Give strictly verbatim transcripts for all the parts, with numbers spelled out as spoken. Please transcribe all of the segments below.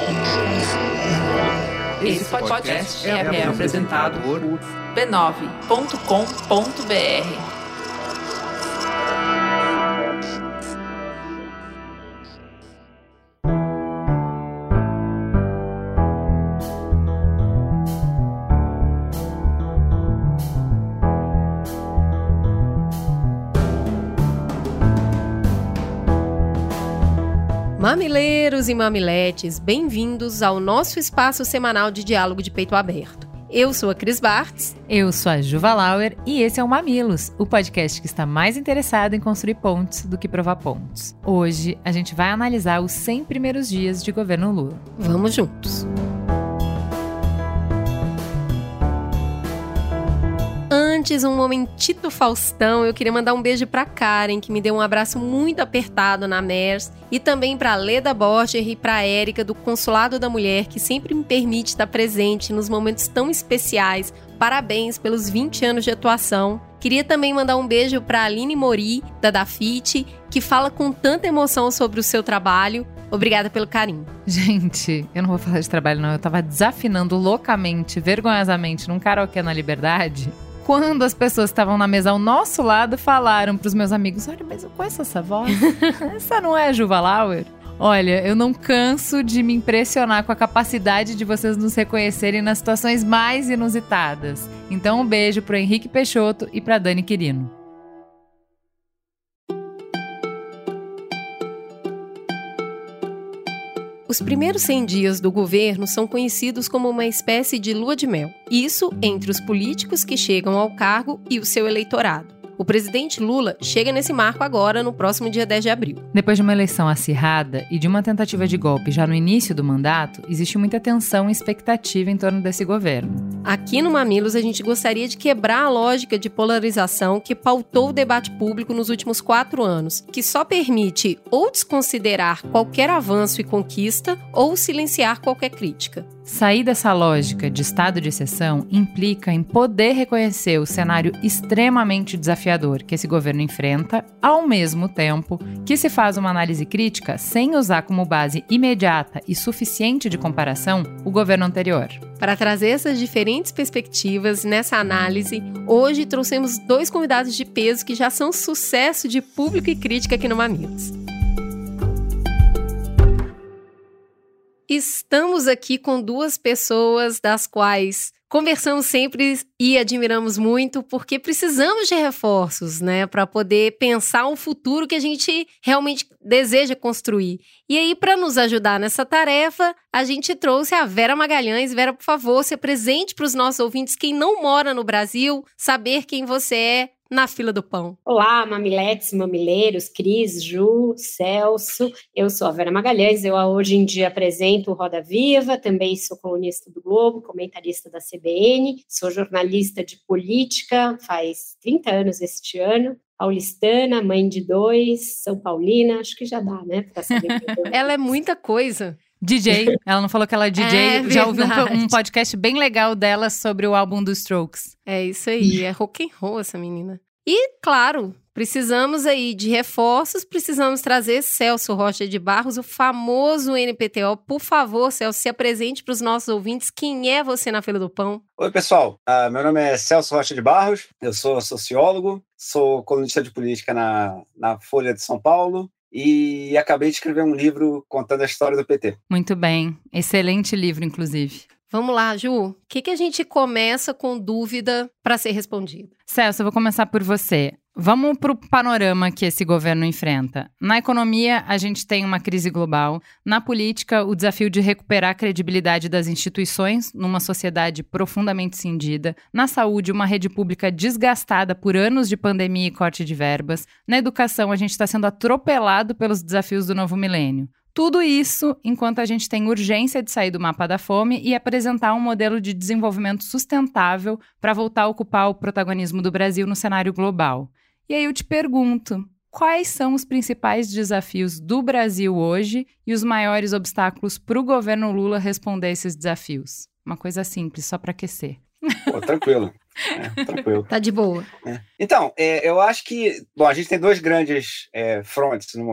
Esse podcast é, é apresentado por b nove ponto com ponto b r. Mamileiros e mamiletes, bem-vindos ao nosso espaço semanal de diálogo de peito aberto. Eu sou a Cris Bartz. Eu sou a Juva Lauer e esse é o Mamilos, o podcast que está mais interessado em construir pontes do que provar pontos. Hoje a gente vai analisar os cem primeiros dias de governo Lula. Vamos juntos! Antes, um momentito Faustão, eu queria mandar um beijo pra Karen, que me deu um abraço muito apertado na M E R S, e também pra Leda Borger e pra Érica, do Consulado da Mulher, que sempre me permite estar presente nos momentos tão especiais. Parabéns pelos vinte anos de atuação. Queria também mandar um beijo pra Aline Mori, da Dafit, que fala com tanta emoção sobre o seu trabalho. Obrigada pelo carinho. Gente, eu não vou falar de trabalho não, eu tava desafinando loucamente, vergonhosamente, num karaokê na Liberdade. Quando as pessoas que estavam na mesa ao nosso lado falaram pros meus amigos: olha, mas eu conheço essa voz. Essa não é a Juva Lauer? Olha, eu não canso de me impressionar com a capacidade de vocês nos reconhecerem nas situações mais inusitadas. Então um beijo pro Henrique Peixoto e pra Dani Quirino. Os primeiros cem dias do governo são conhecidos como uma espécie de lua de mel. Isso entre os políticos que chegam ao cargo e o seu eleitorado. O presidente Lula chega nesse marco agora, no próximo dia dez de abril. Depois de uma eleição acirrada e de uma tentativa de golpe já no início do mandato, existe muita tensão e expectativa em torno desse governo. Aqui no Mamilos, a gente gostaria de quebrar a lógica de polarização que pautou o debate público nos últimos quatro anos, que só permite ou desconsiderar qualquer avanço e conquista ou silenciar qualquer crítica. Sair dessa lógica de estado de exceção implica em poder reconhecer o cenário extremamente desafiador que esse governo enfrenta, ao mesmo tempo que se faz uma análise crítica sem usar como base imediata e suficiente de comparação o governo anterior. Para trazer essas diferentes perspectivas nessa análise, hoje trouxemos dois convidados de peso que já são sucesso de público e crítica aqui no Mamilos. Estamos aqui com duas pessoas das quais conversamos sempre e admiramos muito, porque precisamos de reforços, né, para poder pensar um futuro que a gente realmente deseja construir. E aí, para nos ajudar nessa tarefa, a gente trouxe a Vera Magalhães. Vera, por favor, se apresente para os nossos ouvintes, quem não mora no Brasil, saber quem você é na fila do pão. Olá, mamiletes, mamileiros, Cris, Ju, Celso. Eu sou a Vera Magalhães, eu hoje em dia apresento o Roda Viva, também sou colunista do Globo, comentarista da C B N, sou jornalista de política, faz trinta anos este ano, paulistana, mãe de dois, São Paulina, acho que já dá, né? Pra saber que eu... Ela é muita coisa. D J, ela não falou que ela é D J, é já ouvi um, um podcast bem legal dela sobre o álbum dos Strokes. É isso aí, é rock and roll essa menina. E, claro, precisamos aí de reforços, precisamos trazer Celso Rocha de Barros, o famoso N P T O. Por favor, Celso, se apresente para os nossos ouvintes. Quem é você na fila do pão? Oi, pessoal. Uh, meu nome é Celso Rocha de Barros, eu sou sociólogo, sou colunista de política na, na Folha de São Paulo. E acabei de escrever um livro contando a história do P T. Muito bem. Excelente livro, inclusive. Vamos lá, Ju. O que, que a gente começa com dúvida para ser respondida? Celso, eu vou começar por você. Vamos para o panorama que esse governo enfrenta. Na economia, a gente tem uma crise global. Na política, o desafio de recuperar a credibilidade das instituições numa sociedade profundamente cindida. Na saúde, uma rede pública desgastada por anos de pandemia e corte de verbas. Na educação, a gente está sendo atropelado pelos desafios do novo milênio. Tudo isso enquanto a gente tem urgência de sair do mapa da fome e apresentar um modelo de desenvolvimento sustentável para voltar a ocupar o protagonismo do Brasil no cenário global. E aí eu te pergunto, quais são os principais desafios do Brasil hoje e os maiores obstáculos para o governo Lula responder a esses desafios? Uma coisa simples, só para aquecer. Pô, tranquilo. É, tranquilo. Tá de boa. É. Então, é, eu acho que... Bom, a gente tem dois grandes é, frontes no momento.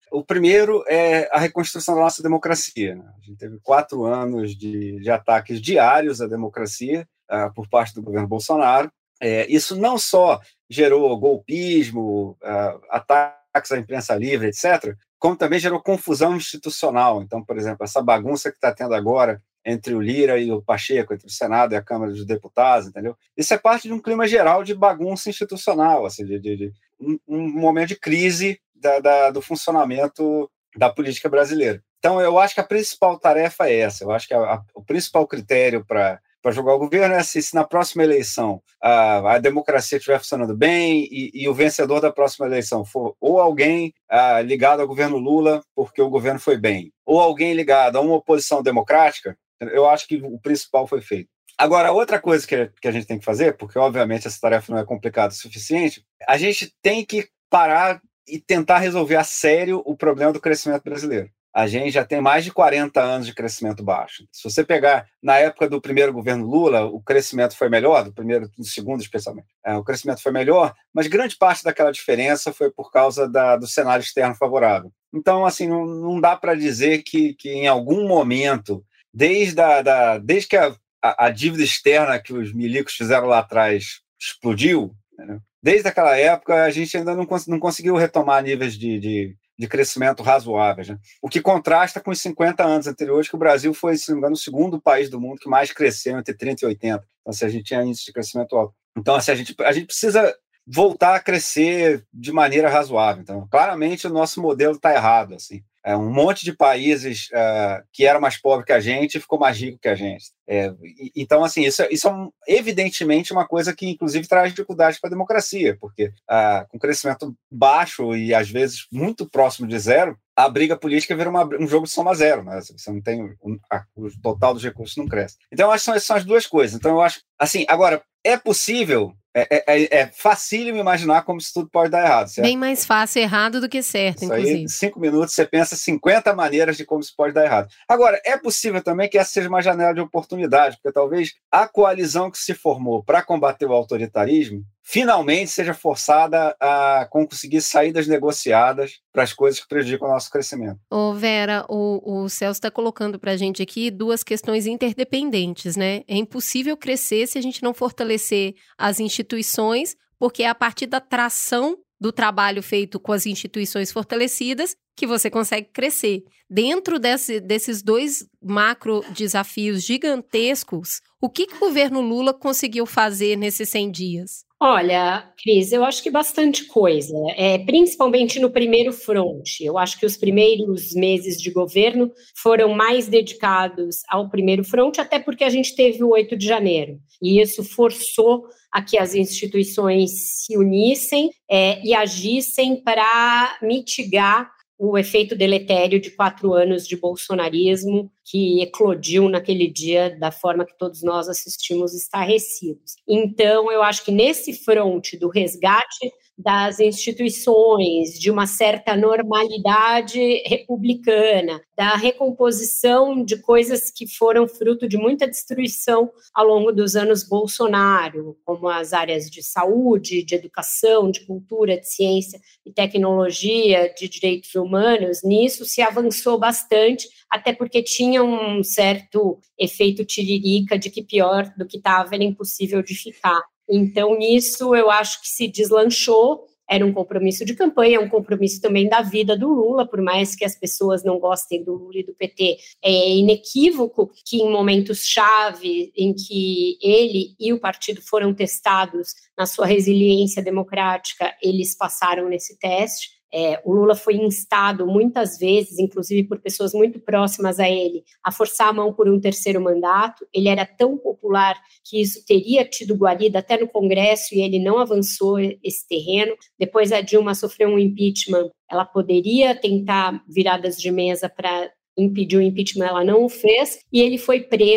O primeiro é a reconstrução da nossa democracia. Né? A gente teve quatro anos de, de ataques diários à democracia uh, por parte do governo Bolsonaro. É, isso não só gerou golpismo, uh, ataques à imprensa livre, etcétera, como também gerou confusão institucional. Então, por exemplo, essa bagunça que está tendo agora entre o Lira e o Pacheco, entre o Senado e a Câmara dos Deputados, entendeu? Isso é parte de um clima geral de bagunça institucional, assim, de, de, de um, um momento de crise da, da, do funcionamento da política brasileira. Então, eu acho que a principal tarefa é essa. Eu acho que a, a, o principal critério para para jogar o governo é se, se na próxima eleição a, a democracia estiver funcionando bem e, e o vencedor da próxima eleição for ou alguém a, ligado ao governo Lula porque o governo foi bem, ou alguém ligado a uma oposição democrática, eu acho que o principal foi feito. Agora, outra coisa que, que a gente tem que fazer, porque obviamente essa tarefa não é complicada o suficiente, a gente tem que parar e tentar resolver a sério o problema do crescimento brasileiro. A gente já tem mais de quarenta anos de crescimento baixo. Se você pegar na época do primeiro governo Lula, o crescimento foi melhor, do primeiro e do segundo especialmente. É, o crescimento foi melhor, mas grande parte daquela diferença foi por causa da, do cenário externo favorável. Então, assim, não, não dá para dizer que, que em algum momento, desde, a, da, desde que a, a, a dívida externa que os milicos fizeram lá atrás explodiu, né? Desde aquela época a gente ainda não, cons- não conseguiu retomar níveis de... de de crescimento razoáveis, né? O que contrasta com os cinquenta anos anteriores, que o Brasil foi, se não me engano, o segundo país do mundo que mais cresceu entre trinta e oitenta. Então, assim, a gente tinha índice de crescimento alto. Então, assim, a gente, a gente precisa voltar a crescer de maneira razoável. Então, claramente, o nosso modelo está errado. Assim. É, um monte de países uh, que era mais pobre que a gente ficou mais rico que a gente. É, e, então, assim, isso, isso é um, evidentemente uma coisa que, inclusive, traz dificuldade para a democracia, porque uh, com crescimento baixo e, às vezes, muito próximo de zero, a briga política vira uma, um jogo de soma zero. Né? Você não tem... Um, a, o total dos recursos não cresce. Então, eu acho que são, essas são as duas coisas. Então, eu acho... Assim, agora, é possível... É, é, é facílimo imaginar como isso tudo pode dar errado, certo? Bem mais fácil errado do que certo, isso inclusive. Aí, em cinco minutos, você pensa cinquenta maneiras de como isso pode dar errado. Agora, é possível também que essa seja uma janela de oportunidade, porque talvez a coalizão que se formou para combater o autoritarismo finalmente seja forçada a conseguir saídas negociadas para as coisas que prejudicam o nosso crescimento. Ô Vera, o, o Celso está colocando para a gente aqui duas questões interdependentes, né? É impossível crescer se a gente não fortalecer as instituições, porque é a partir da tração do trabalho feito com as instituições fortalecidas que você consegue crescer. Dentro desse, desses dois macro desafios gigantescos, o que, que o governo Lula conseguiu fazer nesses cem dias? Olha, Cris, eu acho que bastante coisa, é, principalmente no primeiro fronte. Eu acho que os primeiros meses de governo foram mais dedicados ao primeiro fronte, até porque a gente teve o oito de janeiro, e isso forçou a que as instituições se unissem é, e agissem para mitigar o efeito deletério de quatro anos de bolsonarismo que eclodiu naquele dia da forma que todos nós assistimos estarrecidos. Então, eu acho que nesse fronte do resgate das instituições, de uma certa normalidade republicana, da recomposição de coisas que foram fruto de muita destruição ao longo dos anos Bolsonaro, como as áreas de saúde, de educação, de cultura, de ciência e tecnologia, de direitos humanos, nisso se avançou bastante, até porque tinha um certo efeito tiririca de que pior do que estava era impossível de ficar. Então, nisso, eu acho que se deslanchou, era um compromisso de campanha, um compromisso também da vida do Lula, por mais que as pessoas não gostem do Lula e do P T, é inequívoco que em momentos-chave em que ele e o partido foram testados na sua resiliência democrática, eles passaram nesse teste. É, o Lula foi instado muitas vezes, inclusive por pessoas muito próximas a ele, a forçar a mão por um terceiro mandato. Ele era tão popular que isso teria tido guarida até no Congresso e ele não avançou esse terreno. Depois a Dilma sofreu um impeachment, ela poderia tentar viradas de mesa para impedir o impeachment, ela não o fez, e ele foi preso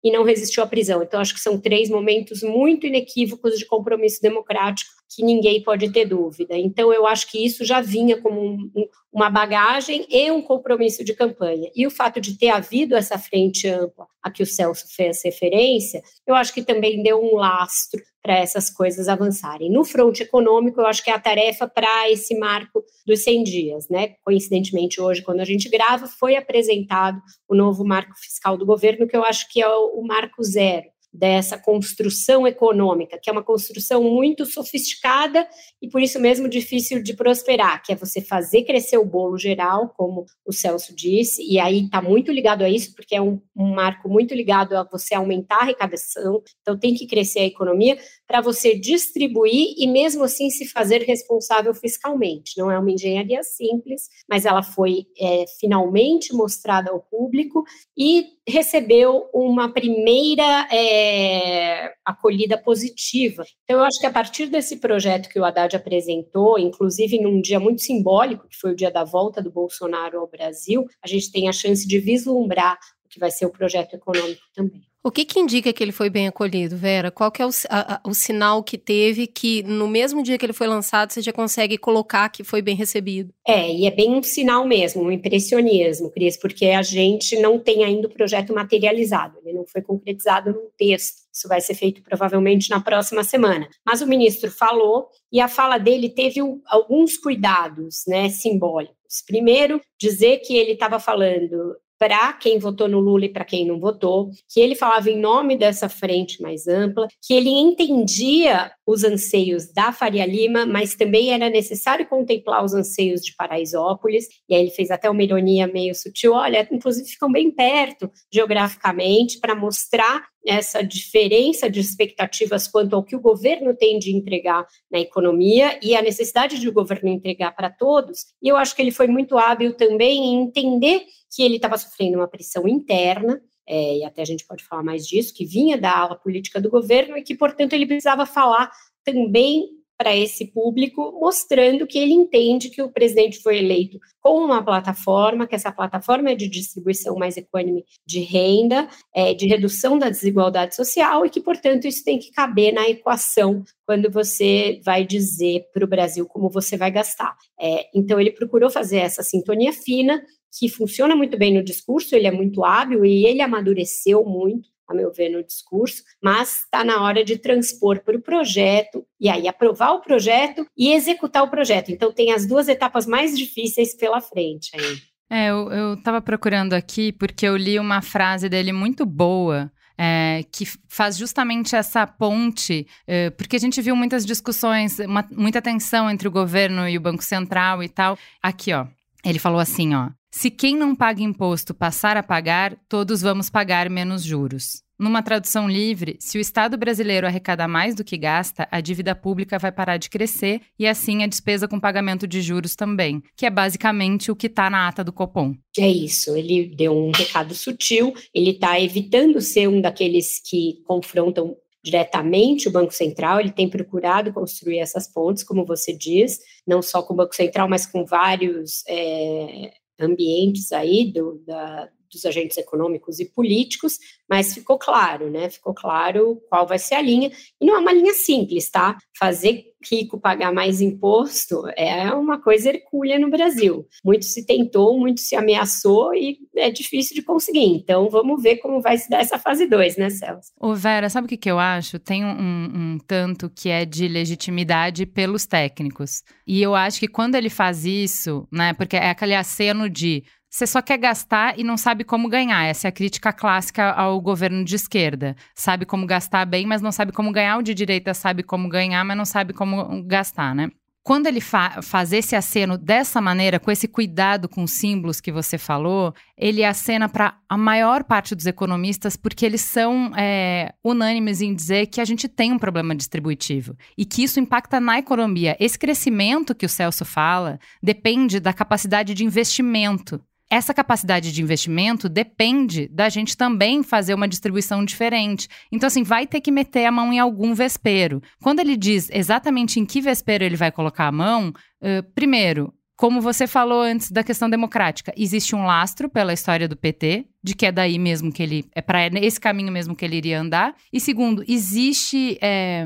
e não resistiu à prisão. Então, acho que são três momentos muito inequívocos de compromisso democrático que ninguém pode ter dúvida. Então, eu acho que isso já vinha como um, um, uma bagagem e um compromisso de campanha. E o fato de ter havido essa frente ampla a que o Celso fez referência, eu acho que também deu um lastro para essas coisas avançarem. No fronte econômico, eu acho que é a tarefa para esse marco dos cem dias, né? Coincidentemente, hoje, quando a gente grava, foi apresentado o novo marco fiscal do governo, que eu acho que é o, o marco zero dessa construção econômica, que é uma construção muito sofisticada e, por isso mesmo, difícil de prosperar, que é você fazer crescer o bolo geral, como o Celso disse, e aí está muito ligado a isso, porque é um, um marco muito ligado a você aumentar a arrecadação, então tem que crescer a economia para você distribuir e, mesmo assim, se fazer responsável fiscalmente. Não é uma engenharia simples, mas ela foi é, finalmente mostrada ao público e recebeu uma primeira é, acolhida positiva. Então, eu acho que a partir desse projeto que o Haddad apresentou, inclusive num dia muito simbólico, que foi o dia da volta do Bolsonaro ao Brasil, a gente tem a chance de vislumbrar o que vai ser o projeto econômico também. O que que indica que ele foi bem acolhido, Vera? Qual que é o, a, o sinal que teve que no mesmo dia que ele foi lançado você já consegue colocar que foi bem recebido? É, e é bem um sinal mesmo, um impressionismo, Cris, porque a gente não tem ainda o projeto materializado, ele não foi concretizado num texto. Isso vai ser feito provavelmente na próxima semana. Mas o ministro falou e a fala dele teve alguns cuidados, né, simbólicos. Primeiro, dizer que ele estava falando para quem votou no Lula e para quem não votou, que ele falava em nome dessa frente mais ampla, que ele entendia os anseios da Faria Lima, mas também era necessário contemplar os anseios de Paraisópolis, e aí ele fez até uma ironia meio sutil, olha, inclusive ficam bem perto geograficamente, para mostrar essa diferença de expectativas quanto ao que o governo tem de entregar na economia e a necessidade de o governo entregar para todos, e eu acho que ele foi muito hábil também em entender que ele estava sofrendo uma pressão interna, é, e até a gente pode falar mais disso, que vinha da ala política do governo e que, portanto, ele precisava falar também para esse público, mostrando que ele entende que o presidente foi eleito com uma plataforma, que essa plataforma é de distribuição mais equânime de renda, é, de redução da desigualdade social e que, portanto, isso tem que caber na equação quando você vai dizer para o Brasil como você vai gastar. É, então, ele procurou fazer essa sintonia fina, que funciona muito bem no discurso, ele é muito hábil e ele amadureceu muito, a meu ver, no discurso, mas está na hora de transpor para o projeto, e aí aprovar o projeto e executar o projeto. Então, tem as duas etapas mais difíceis pela frente ainda. É, eu estava procurando aqui porque eu li uma frase dele muito boa, É, que faz justamente essa ponte, é, porque a gente viu muitas discussões, uma, muita tensão entre o governo e o Banco Central e tal. Aqui, ó, ele falou assim, ó, se quem não paga imposto passar a pagar, todos vamos pagar menos juros. Numa tradução livre, se o Estado brasileiro arrecadar mais do que gasta, a dívida pública vai parar de crescer e assim a despesa com pagamento de juros também, que é basicamente o que está na ata do Copom. É isso, ele deu um recado sutil, ele está evitando ser um daqueles que confrontam diretamente o Banco Central, ele tem procurado construir essas pontes, como você diz, não só com o Banco Central, mas com vários é, ambientes aí do, da, dos agentes econômicos e políticos, mas ficou claro, né? Ficou claro qual vai ser a linha, e não é uma linha simples, tá? Fazer rico pagar mais imposto é uma coisa hercúlea no Brasil. Muito se tentou, muito se ameaçou e é difícil de conseguir. Então, vamos ver como vai se dar essa fase dois, né, Celso? Ô Vera, sabe o que, que eu acho? Tem um, um tanto que é de legitimidade pelos técnicos. E eu acho que quando ele faz isso, né, porque é aquele aceno de você só quer gastar e não sabe como ganhar. Essa é a crítica clássica ao governo de esquerda. Sabe como gastar bem, mas não sabe como ganhar. O de direita sabe como ganhar, mas não sabe como gastar, né? Quando ele fa- faz esse aceno dessa maneira, com esse cuidado com os símbolos que você falou, ele acena para a maior parte dos economistas, porque eles são é, unânimes em dizer que a gente tem um problema distributivo e que isso impacta na economia. Esse crescimento que o Celso fala depende da capacidade de investimento. Essa capacidade de investimento depende da gente também fazer uma distribuição diferente. Então, assim, vai ter que meter a mão em algum vespeiro. Quando ele diz exatamente em que vespeiro ele vai colocar a mão, uh, primeiro, como você falou antes da questão democrática, existe um lastro pela história do P T, de que é daí mesmo que ele, é para esse caminho mesmo que ele iria andar. E segundo, existe, é,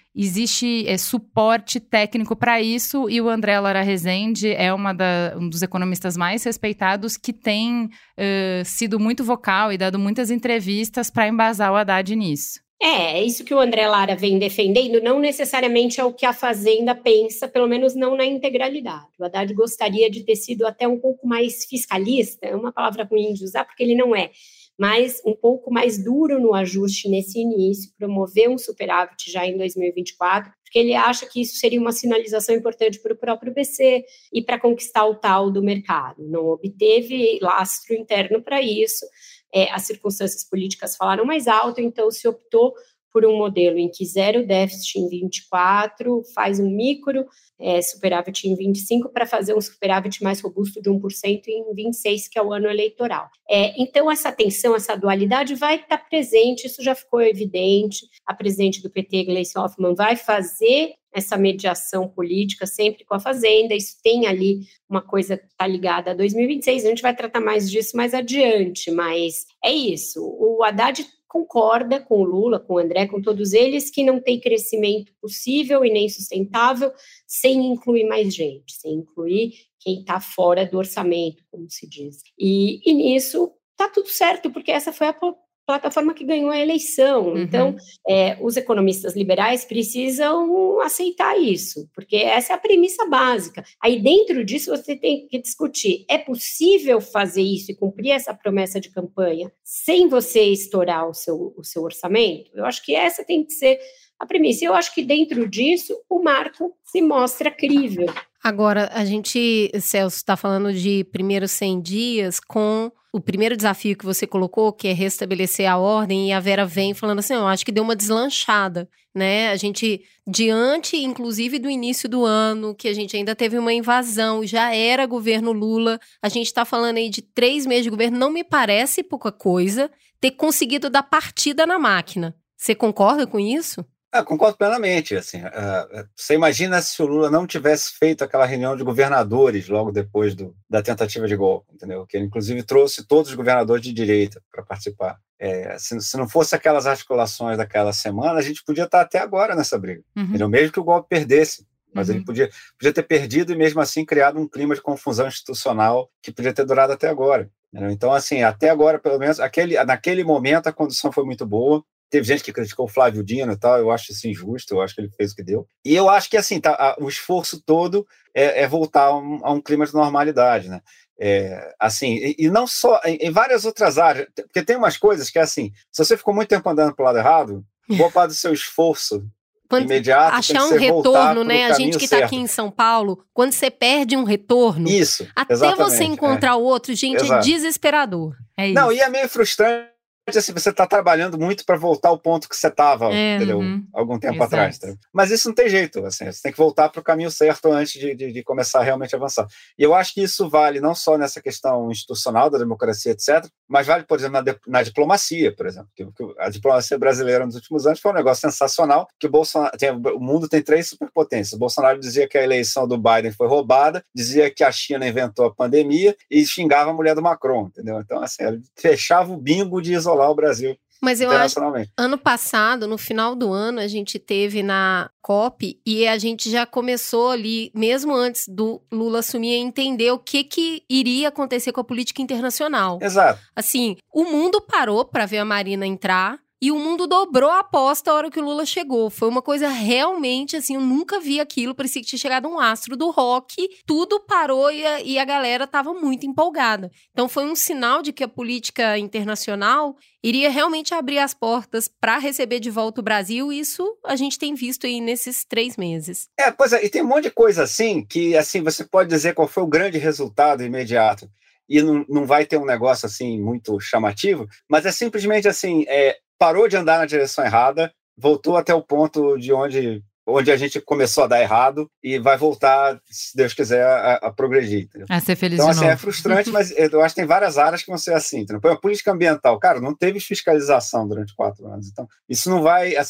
existe é, suporte técnico para isso, e o André Lara Rezende é uma da, um dos economistas mais respeitados que tem uh, sido muito vocal e dado muitas entrevistas para embasar o Haddad nisso. É, é isso que o André Lara vem defendendo, não necessariamente é o que a Fazenda pensa, pelo menos não na integralidade. O Haddad gostaria de ter sido até um pouco mais fiscalista, é uma palavra ruim de usar porque ele não é, mas um pouco mais duro no ajuste nesse início, promover um superávit já em dois mil e vinte e quatro, porque ele acha que isso seria uma sinalização importante para o próprio B C e para conquistar o tal do mercado. Não obteve lastro interno para isso. É, as circunstâncias políticas falaram mais alto, então se optou por um modelo em que zero déficit em vinte e quatro, faz um micro é, superávit em vinte e cinco para fazer um superávit mais robusto de um por cento em vinte e seis, que é o ano eleitoral. É, então essa tensão, essa dualidade vai estar presente, isso já ficou evidente. A presidente do P T, Gleisi Hoffmann, vai fazer essa mediação política sempre com a Fazenda, isso tem ali uma coisa que está ligada a dois mil e vinte e seis, a gente vai tratar mais disso mais adiante, mas é isso, o Haddad concorda com o Lula, com o André, com todos eles, que não tem crescimento possível e nem sustentável sem incluir mais gente, sem incluir quem está fora do orçamento, como se diz. E, e nisso está tudo certo, porque essa foi a plataforma que ganhou a eleição. Uhum. Então, é, os economistas liberais precisam aceitar isso, porque essa é a premissa básica. Aí, dentro disso, você tem que discutir, é possível fazer isso e cumprir essa promessa de campanha sem você estourar o seu, o seu orçamento? Eu acho que essa tem que ser a premissa. Eu acho que dentro disso, o marco se mostra crível. Agora, a gente, Celso, está falando de primeiros cem dias com o primeiro desafio que você colocou, que é restabelecer a ordem, e a Vera vem falando assim, eu acho que deu uma deslanchada, né? A gente, diante, inclusive, do início do ano, que a gente ainda teve uma invasão, já era governo Lula, a gente está falando aí de três meses de governo, não me parece pouca coisa ter conseguido dar partida na máquina. Você concorda com isso? Ah, concordo plenamente. Assim, uh, você imagina se o Lula não tivesse feito aquela reunião de governadores logo depois do, da tentativa de golpe, entendeu? Que ele, inclusive, trouxe todos os governadores de direita para participar. É, se, se não fosse aquelas articulações daquela semana, a gente podia estar até agora nessa briga. Uhum. Entendeu? Mesmo que o golpe perdesse. Mas uhum. ele podia, podia ter perdido e, mesmo assim, criado um clima de confusão institucional que podia ter durado até agora. Entendeu? Então, assim, até agora, pelo menos, aquele, naquele momento, a condição foi muito boa. Teve gente que criticou o Flávio Dino e tal, eu acho isso injusto, eu acho que ele fez o que deu. E eu acho que assim, tá, a, o esforço todo é, é voltar a um, a um clima de normalidade, né? É, assim, e, e não só, em, em várias outras áreas, porque tem umas coisas que é assim, se você ficou muito tempo andando para o lado errado, boa parte do seu esforço quando imediato achar um retorno, né? A gente que está aqui em São Paulo, quando você perde um retorno, isso, até você encontrar o é. outro, gente, Exato. é desesperador. É isso. Não, e é meio frustrante. Assim, você está trabalhando muito para voltar ao ponto que você estava, é, entendeu? Uhum. Algum tempo Exato. atrás. Entendeu? Mas isso não tem jeito, assim, você tem que voltar para o caminho certo antes de, de, de começar a realmente avançar. E eu acho que isso vale não só nessa questão institucional da democracia, etcétera, mas vale, por exemplo, na, de, na diplomacia, por exemplo. Que, que a diplomacia brasileira nos últimos anos foi um negócio sensacional, que o, Bolsonaro, tem, o mundo tem três superpotências. O Bolsonaro dizia que a eleição do Biden foi roubada, dizia que a China inventou a pandemia e xingava a mulher do Macron, entendeu? Então, assim, ele fechava o bingo de isolar o Brasil. Mas eu acho, ano passado, no final do ano, a gente teve na COP e a gente já começou ali, mesmo antes do Lula assumir, a entender o que, que iria acontecer com a política internacional. Exato. Assim, o mundo parou para ver a Marina entrar. E o mundo dobrou a aposta a hora que o Lula chegou. Foi uma coisa realmente, assim, eu nunca vi aquilo. Parecia que tinha chegado um astro do rock. Tudo parou e a, e a galera estava muito empolgada. Então foi um sinal de que a política internacional iria realmente abrir as portas para receber de volta o Brasil. E isso a gente tem visto aí nesses três meses. É, pois é, e tem um monte de coisa assim que, assim, você pode dizer qual foi o grande resultado imediato. E não, não vai ter um negócio, assim, muito chamativo. Mas é simplesmente, assim, é, parou de andar na direção errada, voltou até o ponto de onde, onde a gente começou a dar errado e vai voltar, se Deus quiser, a, a progredir. Entendeu? A ser feliz então, de assim, novo. é frustrante, mas eu acho que tem várias áreas que vão ser assim. Entendeu? A política ambiental, cara, não teve fiscalização durante quatro anos. Então, isso não vai, assim,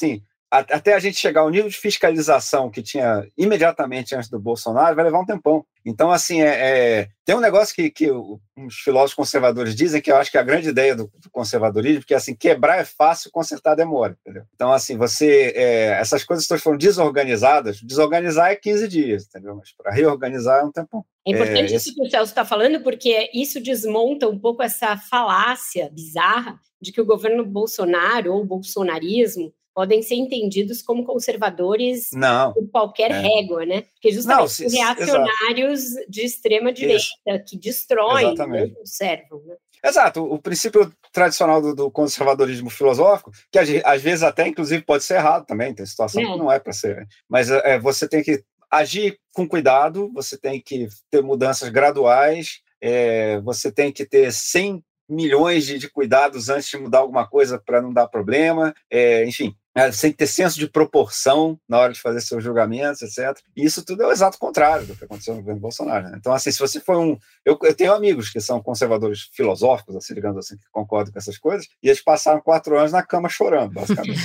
até a gente chegar ao nível de fiscalização que tinha imediatamente antes do Bolsonaro, vai levar um tempão. Então, assim, é, é, tem um negócio que, que os filósofos conservadores dizem, que eu acho que é a grande ideia do, do conservadorismo, que é assim, quebrar é fácil, consertar demora. Entendeu? Então, assim, você, é, essas coisas todas foram desorganizadas, desorganizar é quinze dias, entendeu? Mas para reorganizar é um tempão. É importante é, isso que o Celso está falando, porque isso desmonta um pouco essa falácia bizarra de que o governo Bolsonaro ou o bolsonarismo podem ser entendidos como conservadores não, por qualquer é. régua, né? Porque justamente não, se, reacionários exato. de extrema direita isso. que destroem, não conservam, né? Exato, o princípio tradicional do, do conservadorismo filosófico, que às vezes até, inclusive, pode ser errado também, tem situação é. que não é para ser, mas é, você tem que agir com cuidado, você tem que ter mudanças graduais, é, você tem que ter cem milhões de, de cuidados antes de mudar alguma coisa para não dar problema, é, enfim, você tem que ter senso de proporção na hora de fazer seus julgamentos, etcétera. E isso tudo é o exato contrário do que aconteceu no governo Bolsonaro. Né? Então, assim, se você foi um... Eu, eu tenho amigos que são conservadores filosóficos, assim, digamos assim, que concordam com essas coisas, e eles passaram quatro anos na cama chorando, basicamente.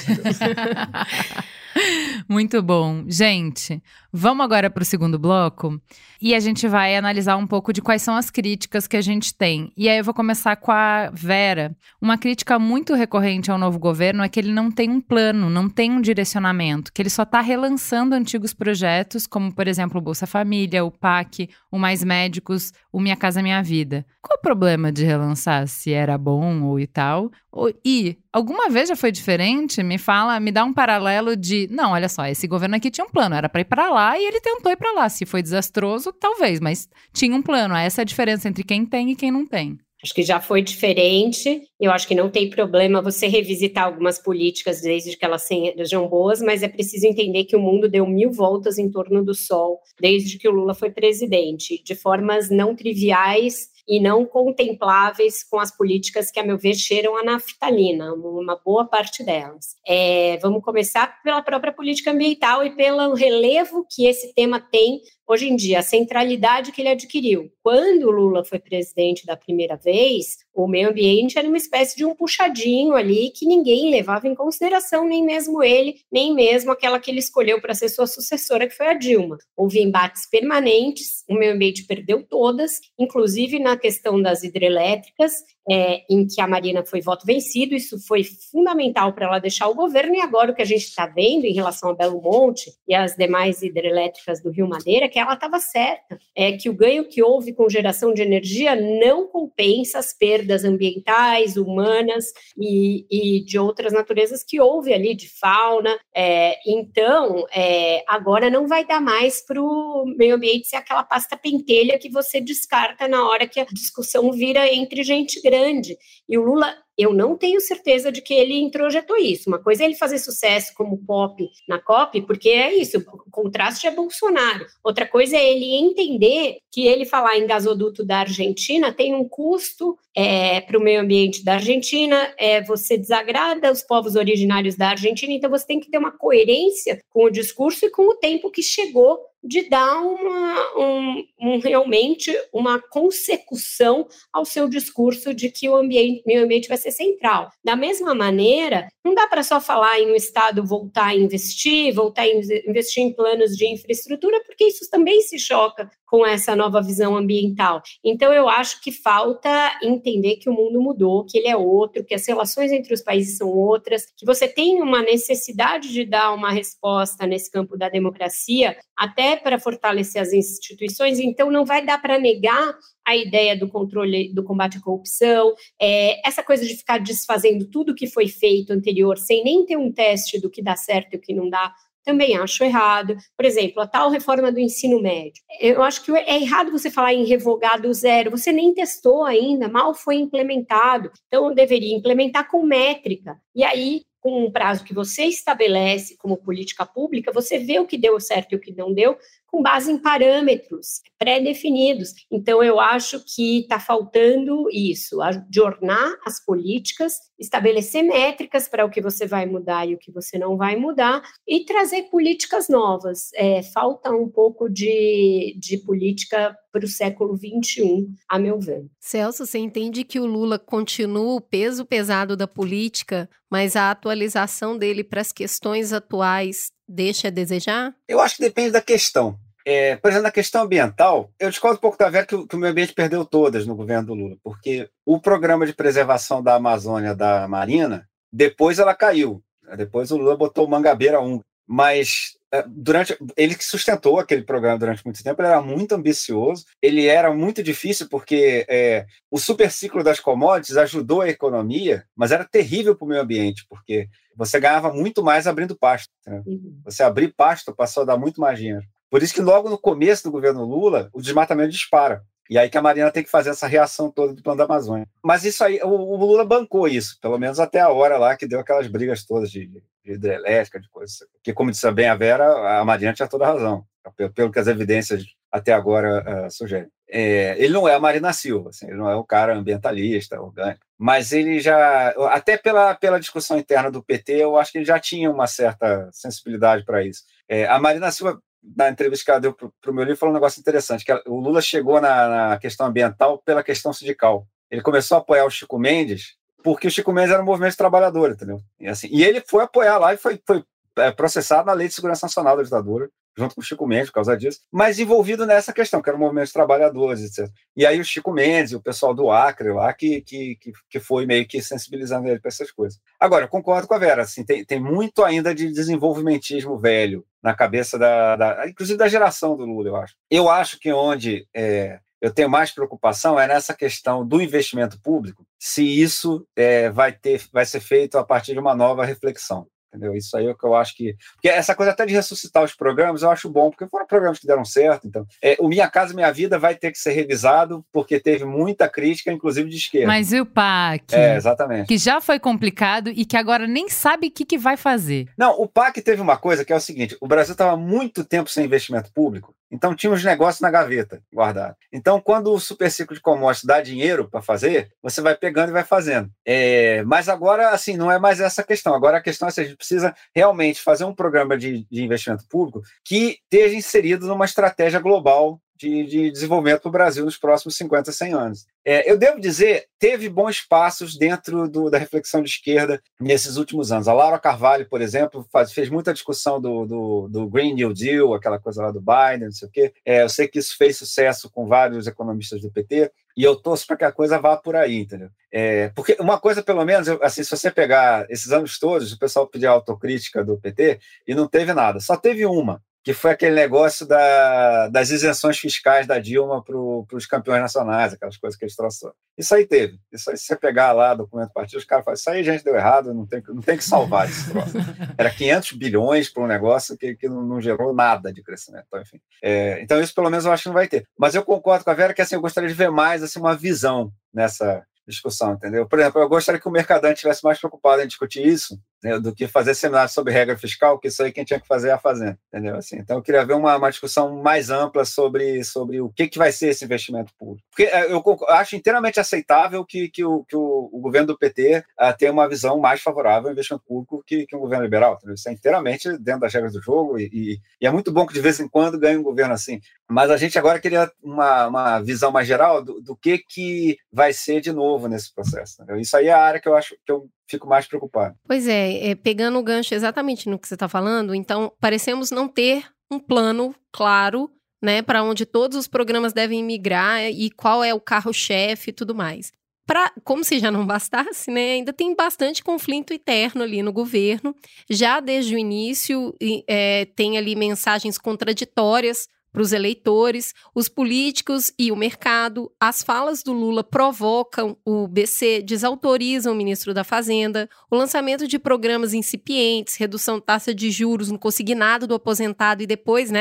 Muito bom. Gente, vamos agora para o segundo bloco e a gente vai analisar um pouco de quais são as críticas que a gente tem. E aí eu vou começar com a Vera. Uma crítica muito recorrente ao novo governo é que ele não tem um plano, não tem um direcionamento, que ele só está relançando antigos projetos, como, por exemplo, o Bolsa Família, o P A C, o Mais Médicos, o Minha Casa Minha Vida. Qual o problema de relançar, se era bom ou e tal? E alguma vez já foi diferente? Me fala, me dá um paralelo de, não, olha só, esse governo aqui tinha um plano, era para ir para lá e ele tentou ir para lá. Se foi desastroso, talvez, mas tinha um plano. Essa é a diferença entre quem tem e quem não tem. Acho que já foi diferente, eu acho que não tem problema você revisitar algumas políticas desde que elas sejam boas, mas é preciso entender que o mundo deu mil voltas em torno do sol desde que o Lula foi presidente, de formas não triviais e não contempláveis com as políticas que, a meu ver, cheiram a naftalina, uma boa parte delas. É, vamos começar pela própria política ambiental e pelo relevo que esse tema tem hoje em dia, a centralidade que ele adquiriu. Quando o Lula foi presidente da primeira vez, o meio ambiente era uma espécie de um puxadinho ali que ninguém levava em consideração, nem mesmo ele, nem mesmo aquela que ele escolheu para ser sua sucessora, que foi a Dilma. Houve embates permanentes, o meio ambiente perdeu todas, inclusive na questão das hidrelétricas, é, em que a Marina foi voto vencido, isso foi fundamental para ela deixar o governo, e agora o que a gente está vendo em relação a Belo Monte e as demais hidrelétricas do Rio Madeira, que ela estava certa, é que o ganho que houve com geração de energia não compensa as perdas ambientais, humanas e, e de outras naturezas que houve ali, de fauna. É, então, é, agora não vai dar mais para o meio ambiente ser aquela pasta pentelha que você descarta na hora que a discussão vira entre gente grande. E o Lula, eu não tenho certeza de que ele introjetou isso. Uma coisa é ele fazer sucesso como pop na COP, porque é isso, o contraste é Bolsonaro. Outra coisa é ele entender que ele falar em gasoduto da Argentina tem um custo é, para o meio ambiente da Argentina, é, você desagrada os povos originários da Argentina, então você tem que ter uma coerência com o discurso e com o tempo que chegou de dar uma, um, um, realmente uma consecução ao seu discurso de que o ambiente, meio ambiente vai ser central. Da mesma maneira, não dá para só falar em um Estado voltar a investir, voltar a investir em planos de infraestrutura, porque isso também se choca com essa nova visão ambiental. Então, eu acho que falta entender que o mundo mudou, que ele é outro, que as relações entre os países são outras, que você tem uma necessidade de dar uma resposta nesse campo da democracia, até para fortalecer as instituições. Então, não vai dar para negar a ideia do controle, do combate à corrupção, é, essa coisa de ficar desfazendo tudo que foi feito anterior, sem nem ter um teste do que dá certo e o que não dá, também acho errado. Por exemplo, a tal reforma do ensino médio. Eu acho que é errado você falar em revogado zero. Você nem testou ainda, mal foi implementado. Então, eu deveria implementar com métrica. E aí, com um prazo que você estabelece como política pública, você vê o que deu certo e o que não deu, com base em parâmetros pré-definidos. Então, eu acho que está faltando isso, adornar as políticas, estabelecer métricas para o que você vai mudar e o que você não vai mudar e trazer políticas novas. É, falta um pouco de, de política para o século vinte e um, a meu ver. Celso, você entende que o Lula continua o peso pesado da política, mas a atualização dele para as questões atuais deixa a desejar? Eu acho que depende da questão. É, por exemplo, na questão ambiental, eu discordo um pouco da Vera que, o, que o meio ambiente perdeu todas no governo do Lula, porque o programa de preservação da Amazônia da Marina, depois ela caiu. Depois o Lula botou o Mangabeira um. Mas durante, ele que sustentou aquele programa durante muito tempo, ele era muito ambicioso, ele era muito difícil porque é, o superciclo das commodities ajudou a economia, mas era terrível para o meio ambiente, porque você ganhava muito mais abrindo pasto. Né? Uhum. Você abrir pasto passou a dar muito mais dinheiro. Por isso que logo no começo do governo Lula, o desmatamento dispara. E aí que a Marina tem que fazer essa reação toda do Plano da Amazônia. Mas isso aí, o, o Lula bancou isso, pelo menos até a hora lá que deu aquelas brigas todas de, de hidrelétrica, de coisas. Porque, como disse bem a Vera, a Marina tinha toda a razão, pelo, pelo que as evidências até agora uh, sugerem. É, ele não é a Marina Silva, assim, ele não é um cara ambientalista, orgânico, mas ele já, até pela, pela discussão interna do P T, eu acho que ele já tinha uma certa sensibilidade para isso. É, a Marina Silva, na entrevista que ela deu para o meu livro, falou um negócio interessante, que ela, o Lula chegou na, na questão ambiental pela questão sindical. Ele começou a apoiar o Chico Mendes, porque o Chico Mendes era um movimento de trabalhador, entendeu? E, assim, e ele foi apoiar lá e foi, foi é, processado na Lei de Segurança Nacional da ditadura, junto com o Chico Mendes, por causa disso, mas envolvido nessa questão, que era um movimento de trabalhadores, etcétera. E aí o Chico Mendes, o pessoal do Acre lá, que, que, que foi meio que sensibilizando ele para essas coisas. Agora, eu concordo com a Vera, assim, tem, tem muito ainda de desenvolvimentismo velho na cabeça da, da, inclusive da geração do Lula, eu acho. Eu acho que onde é, eu tenho mais preocupação é nessa questão do investimento público, se isso é, vai, ter, vai ser feito a partir de uma nova reflexão. Entendeu? Isso aí é o que eu acho que... Porque essa coisa até de ressuscitar os programas, eu acho bom, porque foram programas que deram certo. Então, é, o Minha Casa Minha Vida vai ter que ser revisado, porque teve muita crítica, inclusive de esquerda. Mas e o P A C? É, exatamente. Que já foi complicado e que agora nem sabe o que, que vai fazer. Não, o P A C teve uma coisa que é o seguinte, o Brasil estava muito tempo sem investimento público, então tinha os negócios na gaveta, guardados. Então, quando o superciclo de commodities dá dinheiro para fazer, você vai pegando e vai fazendo. É, mas agora, assim, não é mais essa questão. Agora a questão é se a gente precisa realmente fazer um programa de, de investimento público que esteja inserido numa estratégia global de, de desenvolvimento para o Brasil nos próximos cinquenta, cem anos. É, eu devo dizer, teve bons passos dentro do, da reflexão de esquerda nesses últimos anos. A Laura Carvalho, por exemplo, faz, fez muita discussão do, do, do Green New Deal, aquela coisa lá do Biden, não sei o quê. É, eu sei que isso fez sucesso com vários economistas do P T, e eu torço para que a coisa vá por aí, entendeu? É, porque uma coisa, pelo menos, eu, assim, se você pegar esses anos todos, o pessoal pedia autocrítica do P T e não teve nada. Só teve uma, que foi aquele negócio da, das isenções fiscais da Dilma para os campeões nacionais, aquelas coisas que eles trouxeram. Isso aí teve. Isso aí, se você pegar lá o documento do partido, os caras falam, isso aí, gente, deu errado, não tem, não tem que salvar esse troço. Era quinhentos bilhões para um negócio que, que não, não gerou nada de crescimento. Então, enfim. É, então, isso pelo menos eu acho que não vai ter. Mas eu concordo com a Vera que assim, eu gostaria de ver mais assim, uma visão nessa discussão, entendeu? Por exemplo, eu gostaria que o Mercadante estivesse mais preocupado em discutir isso, né, do que fazer seminário sobre regra fiscal, que isso aí quem tinha que fazer é a Fazenda, entendeu? Assim, então eu queria ver uma, uma discussão mais ampla sobre, sobre o que, que vai ser esse investimento público. Porque eu acho inteiramente aceitável que, que, o, que o, o governo do P T uh, tenha uma visão mais favorável ao investimento público que, que um governo liberal, entendeu? Isso é inteiramente dentro das regras do jogo e, e, e é muito bom que de vez em quando ganhe um governo assim. Mas a gente agora queria uma, uma visão mais geral do, do que, que vai ser de novo nesse processo. Entendeu? Isso aí é a área que eu acho que eu fico mais preocupado. Pois é, é pegando o gancho exatamente no que você está falando, então parecemos não ter um plano claro, né, para onde todos os programas devem migrar e qual é o carro-chefe e tudo mais. Pra, como se já não bastasse, né, ainda tem bastante conflito interno ali no governo. Já desde o início é, tem ali mensagens contraditórias para os eleitores, os políticos e o mercado. As falas do Lula provocam o B C, desautorizam o ministro da Fazenda, o lançamento de programas incipientes, redução de taxa de juros no consignado do aposentado e depois, né,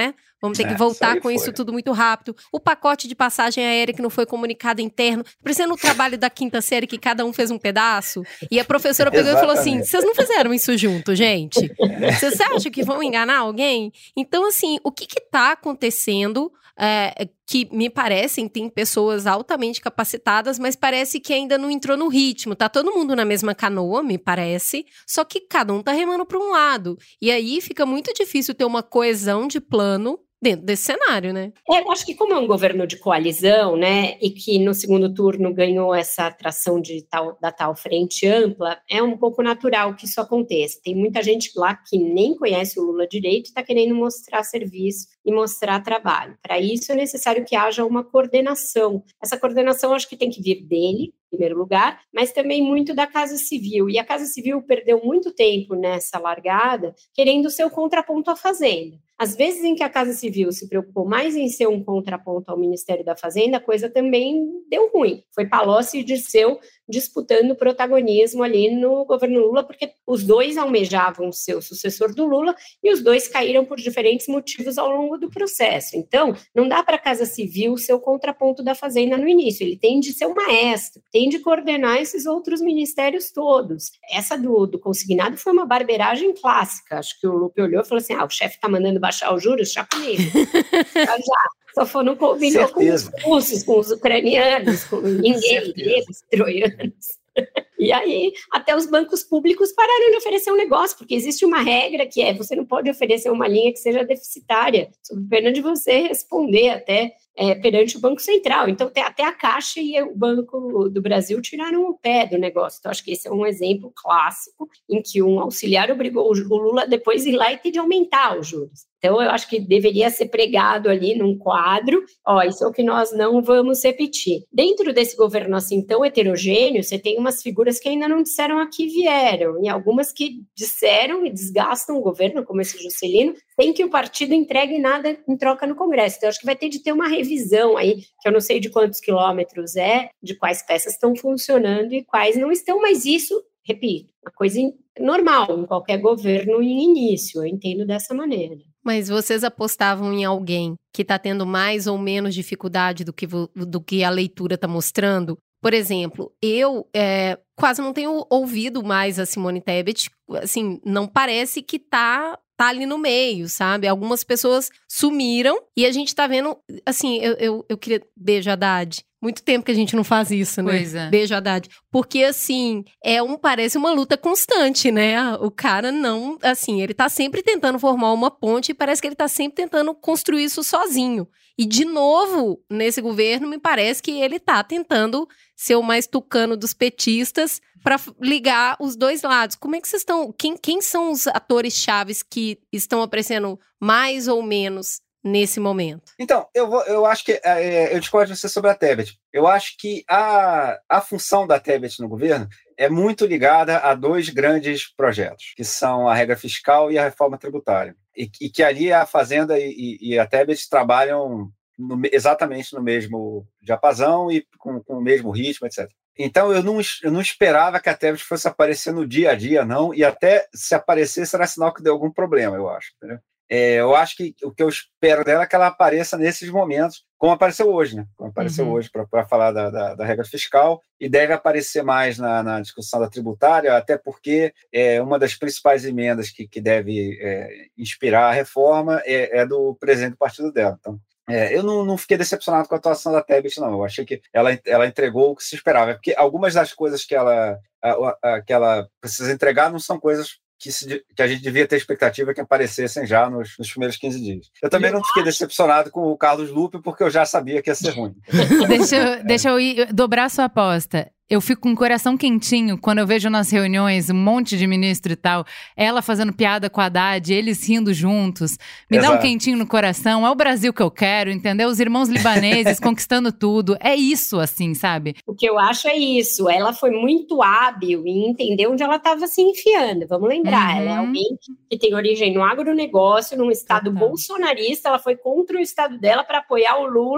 Vamos ter que É, voltar isso com foi. isso tudo muito rápido. O pacote de passagem aérea que não foi comunicado interno. Parecendo o trabalho da quinta série que cada um fez um pedaço. E a professora pegou e falou assim, vocês não fizeram isso junto, gente? Vocês acham que vão enganar alguém? Então, assim, o que está acontecendo... É, que me parecem, tem pessoas altamente capacitadas, mas parece que ainda não entrou no ritmo. Tá todo mundo na mesma canoa, me parece, só que cada um tá remando para um lado. E aí fica muito difícil ter uma coesão de plano dentro desse cenário, né? É, eu acho que como é um governo de coalizão, né, e que no segundo turno ganhou essa atração de tal, da tal frente ampla, é um pouco natural que isso aconteça. Tem muita gente lá que nem conhece o Lula direito e está querendo mostrar serviço e mostrar trabalho. Para isso é necessário que haja uma coordenação. Essa coordenação acho que tem que vir dele, em primeiro lugar, mas também muito da Casa Civil. E a Casa Civil perdeu muito tempo nessa largada, querendo ser o contraponto à Fazenda. Às vezes em que a Casa Civil se preocupou mais em ser um contraponto ao Ministério da Fazenda, a coisa também deu ruim. Foi Palocci e Dirceu disputando protagonismo ali no governo Lula, porque os dois almejavam ser o sucessor do Lula e os dois caíram por diferentes motivos ao longo do processo. Então, não dá para a Casa Civil ser o contraponto da Fazenda no início. Ele tem de ser o maestro, tem de coordenar esses outros ministérios todos. Essa do, do consignado foi uma barbeiragem clássica. Acho que o Lupe olhou e falou assim, ah, o chefe está mandando baixar os juros, já comigo. já, já. Só foi, não combinou Certeza. com os russos, com os ucranianos, com ninguém, gregos, troianos. E aí, até os bancos públicos pararam de oferecer um negócio, porque existe uma regra que é, você não pode oferecer uma linha que seja deficitária, sob pena de você responder até é, perante o Banco Central. Então, até a Caixa e o Banco do Brasil tiraram o pé do negócio. Então, acho que esse é um exemplo clássico em que um auxiliar obrigou o Lula depois a ir lá e ter de aumentar os juros. Então, eu acho que deveria ser pregado ali num quadro, ó, isso é o que nós não vamos repetir. Dentro desse governo assim tão heterogêneo, você tem umas figuras que ainda não disseram a que vieram, e algumas que disseram e desgastam o governo, como esse Juscelino, sem que o partido entregue nada em troca no Congresso. Então, eu acho que vai ter de ter uma revisão aí, que eu não sei de quantos quilômetros é, de quais peças estão funcionando e quais não estão, mas isso, repito, uma coisa normal em qualquer governo em início, eu entendo dessa maneira. Mas vocês apostavam em alguém que está tendo mais ou menos dificuldade do que, do que a leitura está mostrando? Por exemplo, eu é, quase não tenho ouvido mais a Simone Tebet, assim, não parece que está tá ali no meio, sabe? Algumas pessoas sumiram e a gente tá vendo, assim, eu, eu, eu queria... Beijo, Haddad. Muito tempo que a gente não faz isso, né? Pois é. Beijo, Haddad. Porque, assim, é um, parece uma luta constante, né? O cara não... Assim, ele tá sempre tentando formar uma ponte e parece que ele tá sempre tentando construir isso sozinho. E, de novo, nesse governo, me parece que ele tá tentando ser o mais tucano dos petistas para ligar os dois lados. Como é que vocês estão... Quem, quem são os atores chaves que estão aparecendo mais ou menos nesse momento? Então, eu, vou, eu acho que é, eu discordo de você sobre a Tebet. Eu acho que a, a função da Tebet no governo é muito ligada a dois grandes projetos, que são a regra fiscal e a reforma tributária. E, e que ali a Fazenda e, e a Tebet trabalham no, exatamente no mesmo diapasão e com, com o mesmo ritmo, etcétera. Então, eu não, eu não esperava que a Tebet fosse aparecer no dia a dia, não, e até se aparecer será sinal que deu algum problema, eu acho, entendeu? É, eu acho que o que eu espero dela é que ela apareça nesses momentos, como apareceu hoje, né? Como apareceu uhum. hoje para falar da, da, da regra fiscal, e deve aparecer mais na, na discussão da tributária, até porque é, uma das principais emendas que, que deve é, inspirar a reforma é, é do presidente do partido dela. Então, é, eu não, não fiquei decepcionado com a atuação da Tebet, não. Eu achei que ela, ela entregou o que se esperava, porque algumas das coisas que ela, a, a, que ela precisa entregar não são coisas Que, se, que a gente devia ter expectativa que aparecessem já nos, nos primeiros quinze dias. Eu também eu não fiquei acho... decepcionado com o Carlos Lupe, porque eu já sabia que ia ser ruim. deixa, eu, é. deixa eu ir, dobrar a sua aposta. Eu fico com o coração quentinho quando eu vejo nas reuniões um monte de ministro e tal, ela fazendo piada com a Haddad, eles rindo juntos. Me Exato. Dá um quentinho no coração. É o Brasil que eu quero, entendeu? Os irmãos libaneses conquistando tudo. É isso, assim, sabe? O que eu acho é isso. Ela foi muito hábil em entender onde ela estava se enfiando. Vamos lembrar, uhum. ela é alguém que tem origem no agronegócio, num estado uhum. bolsonarista. Ela foi contra o estado dela para apoiar o Lula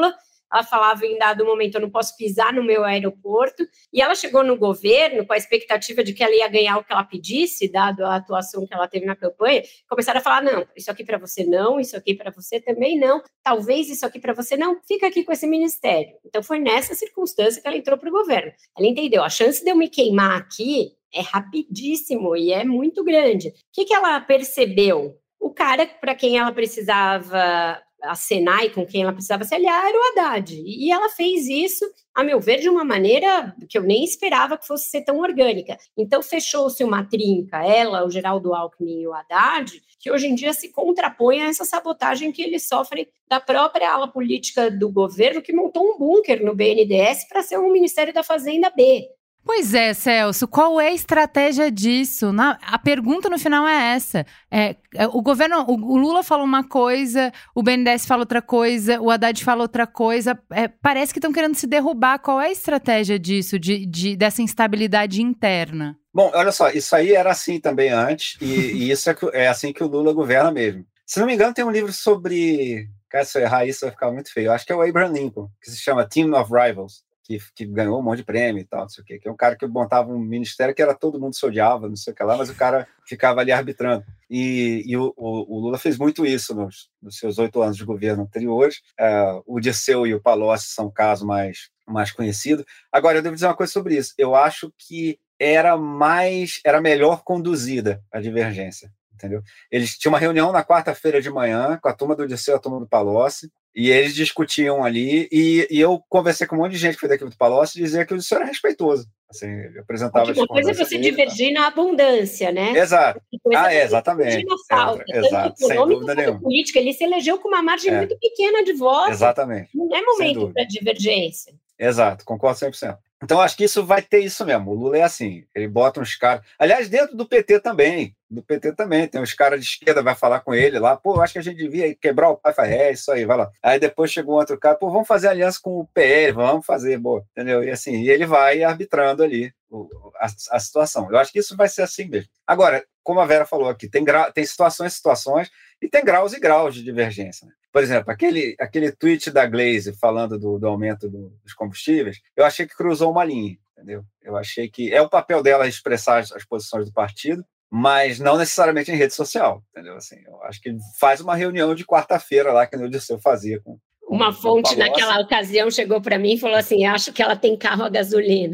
ela falava em dado momento, eu não posso pisar no meu aeroporto, e ela chegou no governo com a expectativa de que ela ia ganhar o que ela pedisse, dado a atuação que ela teve na campanha, começaram a falar, não, isso aqui para você não, isso aqui para você também não, talvez isso aqui para você não, fica aqui com esse ministério. Então foi nessa circunstância que ela entrou para o governo. Ela entendeu, a chance de eu me queimar aqui é rapidíssimo e é muito grande. O que, que ela percebeu? O cara para quem ela precisava acenar e com quem ela precisava se aliar era o Haddad. E ela fez isso, a meu ver, de uma maneira que eu nem esperava que fosse ser tão orgânica. Então, fechou-se uma trinca, ela, o Geraldo Alckmin e o Haddad, que hoje em dia se contrapõe a essa sabotagem que eles sofrem da própria ala política do governo, que montou um bunker no B N D E S para ser um Ministério da Fazenda B. Pois é, Celso, qual é a estratégia disso? Na, a pergunta no final é essa. É, é, o governo, o, o Lula fala uma coisa, o B N D E S fala outra coisa, o Haddad fala outra coisa. É, parece que estão querendo se derrubar. Qual é a estratégia disso, de, de, dessa instabilidade interna? Bom, olha só, isso aí era assim também antes, e, e isso é, é assim que o Lula governa mesmo. Se não me engano, tem um livro sobre... Cara, se eu errar isso vai ficar muito feio. Eu acho que é o Abraham Lincoln, que se chama Team of Rivals. Que, que ganhou um monte de prêmio e tal, não sei o quê, que é um cara que montava um ministério que era todo mundo se odiava, não sei o que lá, mas o cara ficava ali arbitrando. E, e o, o, o Lula fez muito isso nos, nos seus oito anos de governo anteriores. Uh, o Dirceu e o Palocci são o caso mais, mais conhecido. Agora, eu devo dizer uma coisa sobre isso. Eu acho que era mais, era melhor conduzida a divergência, entendeu? Eles tinham uma reunião na quarta-feira de manhã com a turma do Dirceu e a turma do Palocci, e eles discutiam ali, e, e eu conversei com um monte de gente que foi da equipe do Palocci e dizia que o Dirceu era respeitoso. Assim, ele apresentava uma coisa é você divergir na abundância, né? Exato. Ah, é, exatamente. Na falta, é, exato, sem dúvida nenhuma. Política, ele se elegeu com uma margem é. muito pequena de votos. Exatamente. Não é momento para divergência. Exato, concordo cem por cento. Então, acho que isso vai ter isso mesmo. O Lula é assim, ele bota uns caras... Aliás, dentro do P T também, do P T também, tem uns caras de esquerda, vai falar com ele lá, pô, acho que a gente devia quebrar o pai, faz, é, isso aí, vai lá. Aí depois chegou um outro cara, pô, vamos fazer aliança com o P L, vamos fazer, boa, entendeu? E assim, e ele vai arbitrando ali a, a situação. Eu acho que isso vai ser assim mesmo. Agora, como a Vera falou aqui, tem, gra... tem situações e situações, e tem graus e graus de divergência, né? Por exemplo, aquele, aquele tweet da Glaze falando do, do aumento do, dos combustíveis, eu achei que cruzou uma linha, entendeu? Eu achei que é o papel dela expressar as, as posições do partido, mas não necessariamente em rede social, entendeu? Assim, eu acho que faz uma reunião de quarta-feira lá, que o Dirceu fazia com... Uma fonte naquela ocasião chegou para mim e falou assim, acho que ela tem carro a gasolina.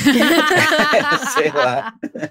Sei lá.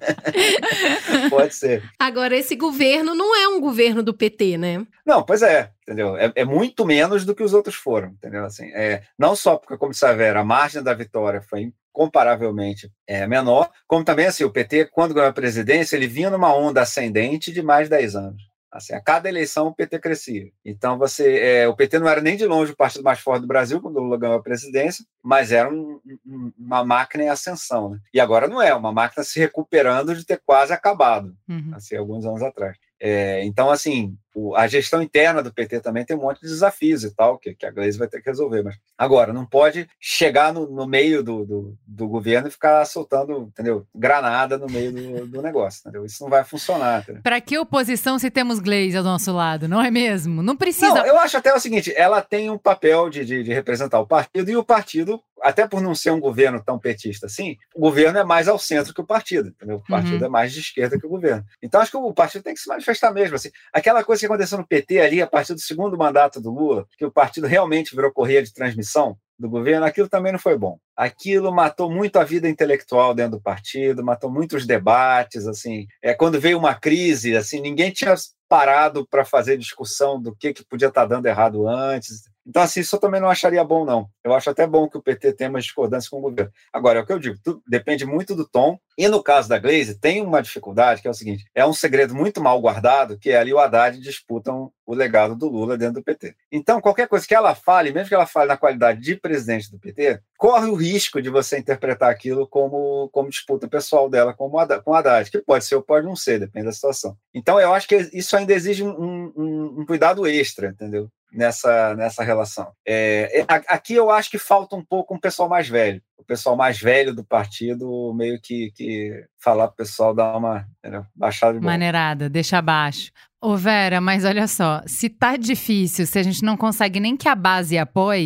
Pode ser. Agora, esse governo não é um governo do P T, né? Não, pois é, entendeu? É, é muito menos do que os outros foram, entendeu? Assim, é, não só porque, como disse a Vera, a margem da vitória foi comparavelmente é, menor, como também assim, o P T, quando ganhou a presidência, ele vinha numa onda ascendente de mais de dez anos. Assim, a cada eleição o P T crescia. Então, você, é, o P T não era nem de longe o partido mais forte do Brasil quando o Lula ganhou a presidência, mas era um, um, uma máquina em ascensão, né? E agora não é, uma máquina se recuperando de ter quase acabado, uhum. assim, alguns anos atrás. É, então, assim, o, a gestão interna do P T também tem um monte de desafios e tal, que, que a Glaze vai ter que resolver. Mas agora, não pode chegar no, no meio do, do, do governo e ficar soltando, entendeu, granada no meio do, do negócio, entendeu? Isso não vai funcionar. Para que oposição se temos Glaze ao nosso lado, não é mesmo? Não precisa... Não, eu acho até o seguinte, ela tem um papel de, de, de representar o partido, e o partido, até por não ser um governo tão petista assim, o governo é mais ao centro que o partido, entendeu? O partido uhum. é mais de esquerda que o governo. Então, acho que o partido tem que se manifestar mesmo, assim. Aquela coisa que aconteceu no P T ali, a partir do segundo mandato do Lula, que o partido realmente virou correia de transmissão do governo, aquilo também não foi bom. Aquilo matou muito a vida intelectual dentro do partido, matou muitos debates, assim. É, quando veio uma crise, assim, ninguém tinha parado para fazer discussão do que, que podia estar dando errado antes. Então, assim, isso eu também não acharia bom, não. Eu acho até bom que o P T tenha uma discordância com o governo. Agora, é o que eu digo, tudo depende muito do tom. E no caso da Glaze, tem uma dificuldade, que é o seguinte, é um segredo muito mal guardado, que é ali o Haddad disputam o legado do Lula dentro do P T. Então, qualquer coisa que ela fale, mesmo que ela fale na qualidade de presidente do P T, corre o risco de você interpretar aquilo como, como disputa pessoal dela com o Haddad, que pode ser ou pode não ser, depende da situação. Então, eu acho que isso ainda exige um, um, um cuidado extra, entendeu? Nessa, nessa relação. É, aqui eu acho que falta um pouco um pessoal mais velho. O pessoal mais velho do partido meio que, que falar pro pessoal dar uma, entendeu? Baixada de bola. Maneirada, deixa abaixo. Ô Vera, mas olha só, se tá difícil, se a gente não consegue nem que a base apoie,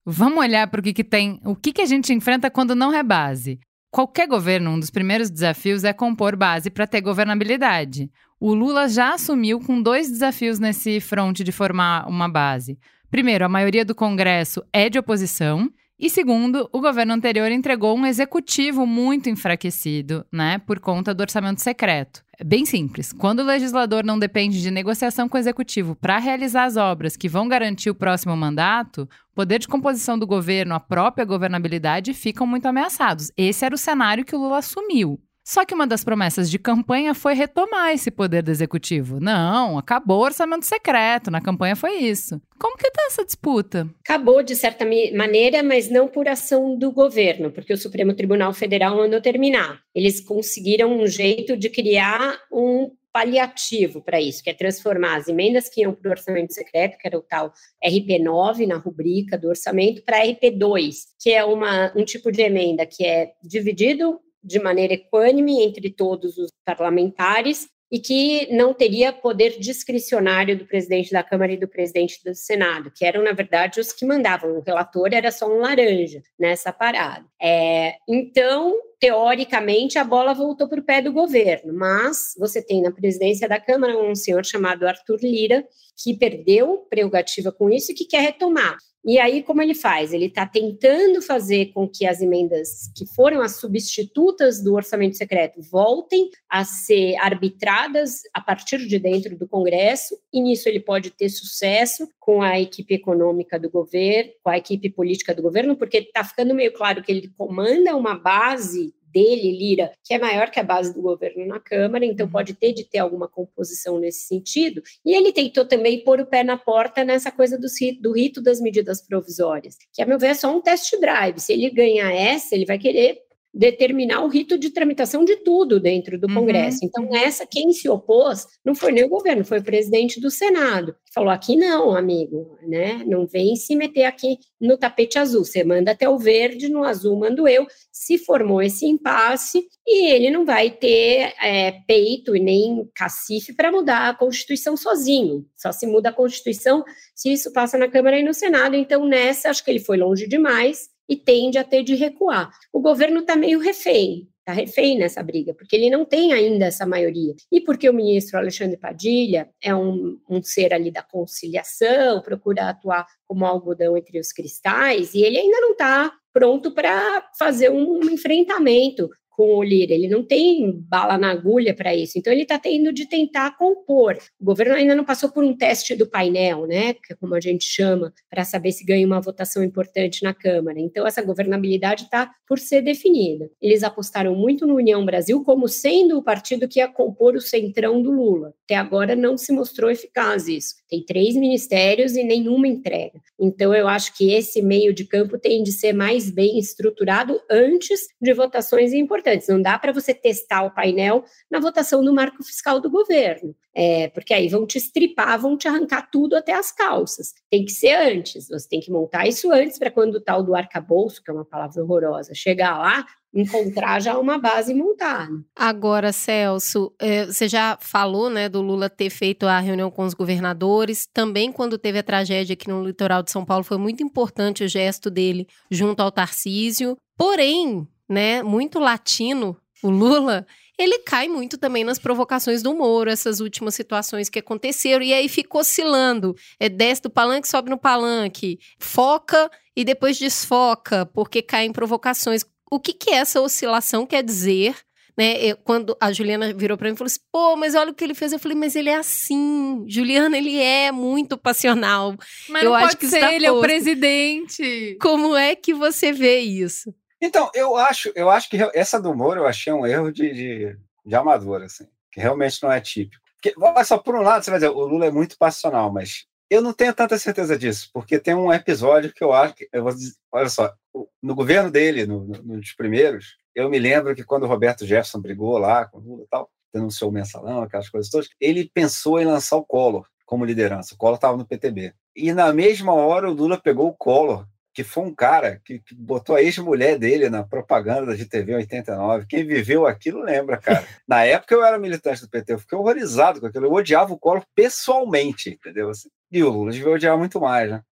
Vamos olhar para o que, que tem, o que, que a gente enfrenta quando não é base. Qualquer governo, um dos primeiros desafios é compor base para ter governabilidade. O Lula já assumiu com dois desafios nesse fronte de formar uma base. Primeiro, a maioria do Congresso é de oposição. E segundo, o governo anterior entregou um executivo muito enfraquecido, né, por conta do orçamento secreto. É bem simples. Quando o legislador não depende de negociação com o executivo para realizar as obras que vão garantir o próximo mandato, o poder de composição do governo, a própria governabilidade ficam muito ameaçados. Esse era o cenário que o Lula assumiu. Só que uma das promessas de campanha foi retomar esse poder do executivo. Não, acabou o orçamento secreto, na campanha foi isso. Como que está essa disputa? Acabou de certa maneira, mas não por ação do governo, porque o Supremo Tribunal Federal mandou terminar. Eles conseguiram um jeito de criar um paliativo para isso, que é transformar as emendas que iam para o orçamento secreto, que era o tal R P nove na rubrica do orçamento, para R P dois, que é uma, um tipo de emenda que é dividido de maneira equânime entre todos os parlamentares e que não teria poder discricionário do presidente da Câmara e do presidente do Senado, que eram, na verdade, os que mandavam. O relator era só um laranja nessa parada. É, então, teoricamente, a bola voltou para o pé do governo, mas você tem na presidência da Câmara um senhor chamado Arthur Lira, que perdeu prerrogativa com isso e que quer retomar. E aí, como ele faz? Ele está tentando fazer com que as emendas que foram as substitutas do orçamento secreto voltem a ser arbitradas a partir de dentro do Congresso, e nisso ele pode ter sucesso com a equipe econômica do governo, com a equipe política do governo, porque está ficando meio claro que ele comanda uma base dele, Lira, que é maior que a base do governo na Câmara, então pode ter de ter alguma composição nesse sentido. E ele tentou também pôr o pé na porta nessa coisa do, do rito das medidas provisórias, que, a meu ver, é só um test drive. Se ele ganhar essa, ele vai querer determinar o rito de tramitação de tudo dentro do Congresso. Uhum. Então, essa, quem se opôs não foi nem o governo, foi o presidente do Senado. Falou, aqui não, amigo, né? Não vem se meter aqui no tapete azul. Você manda até o verde, no azul mando eu. Se formou esse impasse e ele não vai ter é, peito e nem cacife para mudar a Constituição sozinho. Só se muda a Constituição se isso passa na Câmara e no Senado. Então, nessa, acho que ele foi longe demais e tende a ter de recuar. O governo está meio refém, está refém nessa briga, porque ele não tem ainda essa maioria. E porque o ministro Alexandre Padilha é um, um ser ali da conciliação, procura atuar como algodão entre os cristais, e ele ainda não está pronto para fazer um, um enfrentamento com o Lira, ele não tem bala na agulha para isso, então ele está tendo de tentar compor. O governo ainda não passou por um teste do painel, né, que é como a gente chama, para saber se ganha uma votação importante na Câmara, então essa governabilidade está por ser definida. Eles apostaram muito no União Brasil como sendo o partido que ia compor o centrão do Lula. Até agora não se mostrou eficaz isso. Tem três ministérios e nenhuma entrega. Então eu acho que esse meio de campo tem de ser mais bem estruturado antes de votações importantes. Não dá para você testar o painel na votação do marco fiscal do governo, é, porque aí vão te estripar, vão te arrancar tudo até as calças. Tem que ser antes, você tem que montar isso antes para quando o tal do arcabouço, que é uma palavra horrorosa, chegar lá, encontrar já uma base montada. Agora, Celso, é, você já falou, né, do Lula ter feito a reunião com os governadores, também quando teve a tragédia aqui no litoral de São Paulo, foi muito importante o gesto dele junto ao Tarcísio, porém, né, muito latino, o Lula, ele cai muito também nas provocações do Moro, essas últimas situações que aconteceram, e aí fica oscilando, é, desce do palanque, sobe no palanque, foca e depois desfoca, porque cai em provocações. O que que essa oscilação quer dizer? Né, eu, quando a Juliana virou para mim e falou assim, pô, mas olha o que ele fez, eu falei, mas ele é assim, Juliana, ele é muito passional. Mas eu não acho pode que ser, está ele é o posto. presidente. Como é que você vê isso? Então, eu acho, eu acho que essa do Moro eu achei um erro de, de, de amador, assim, que realmente não é típico. Porque, olha só, por um lado, você vai dizer, o Lula é muito passional, mas eu não tenho tanta certeza disso, porque tem um episódio que eu acho que, eu vou dizer, olha só, no governo dele, no, no, nos primeiros, eu me lembro que quando o Roberto Jefferson brigou lá com o Lula e tal, denunciou o mensalão, aquelas coisas todas, ele pensou em lançar o Collor como liderança. O Collor estava no P T B. E na mesma hora o Lula pegou o Collor, que foi um cara que, que botou a ex-mulher dele na propaganda de T V em oitenta e nove. Quem viveu aquilo lembra, cara. Na época eu era militante do P T, eu fiquei horrorizado com aquilo. Eu odiava o Collor pessoalmente, entendeu? Assim, e o Lula devia odiar muito mais, né?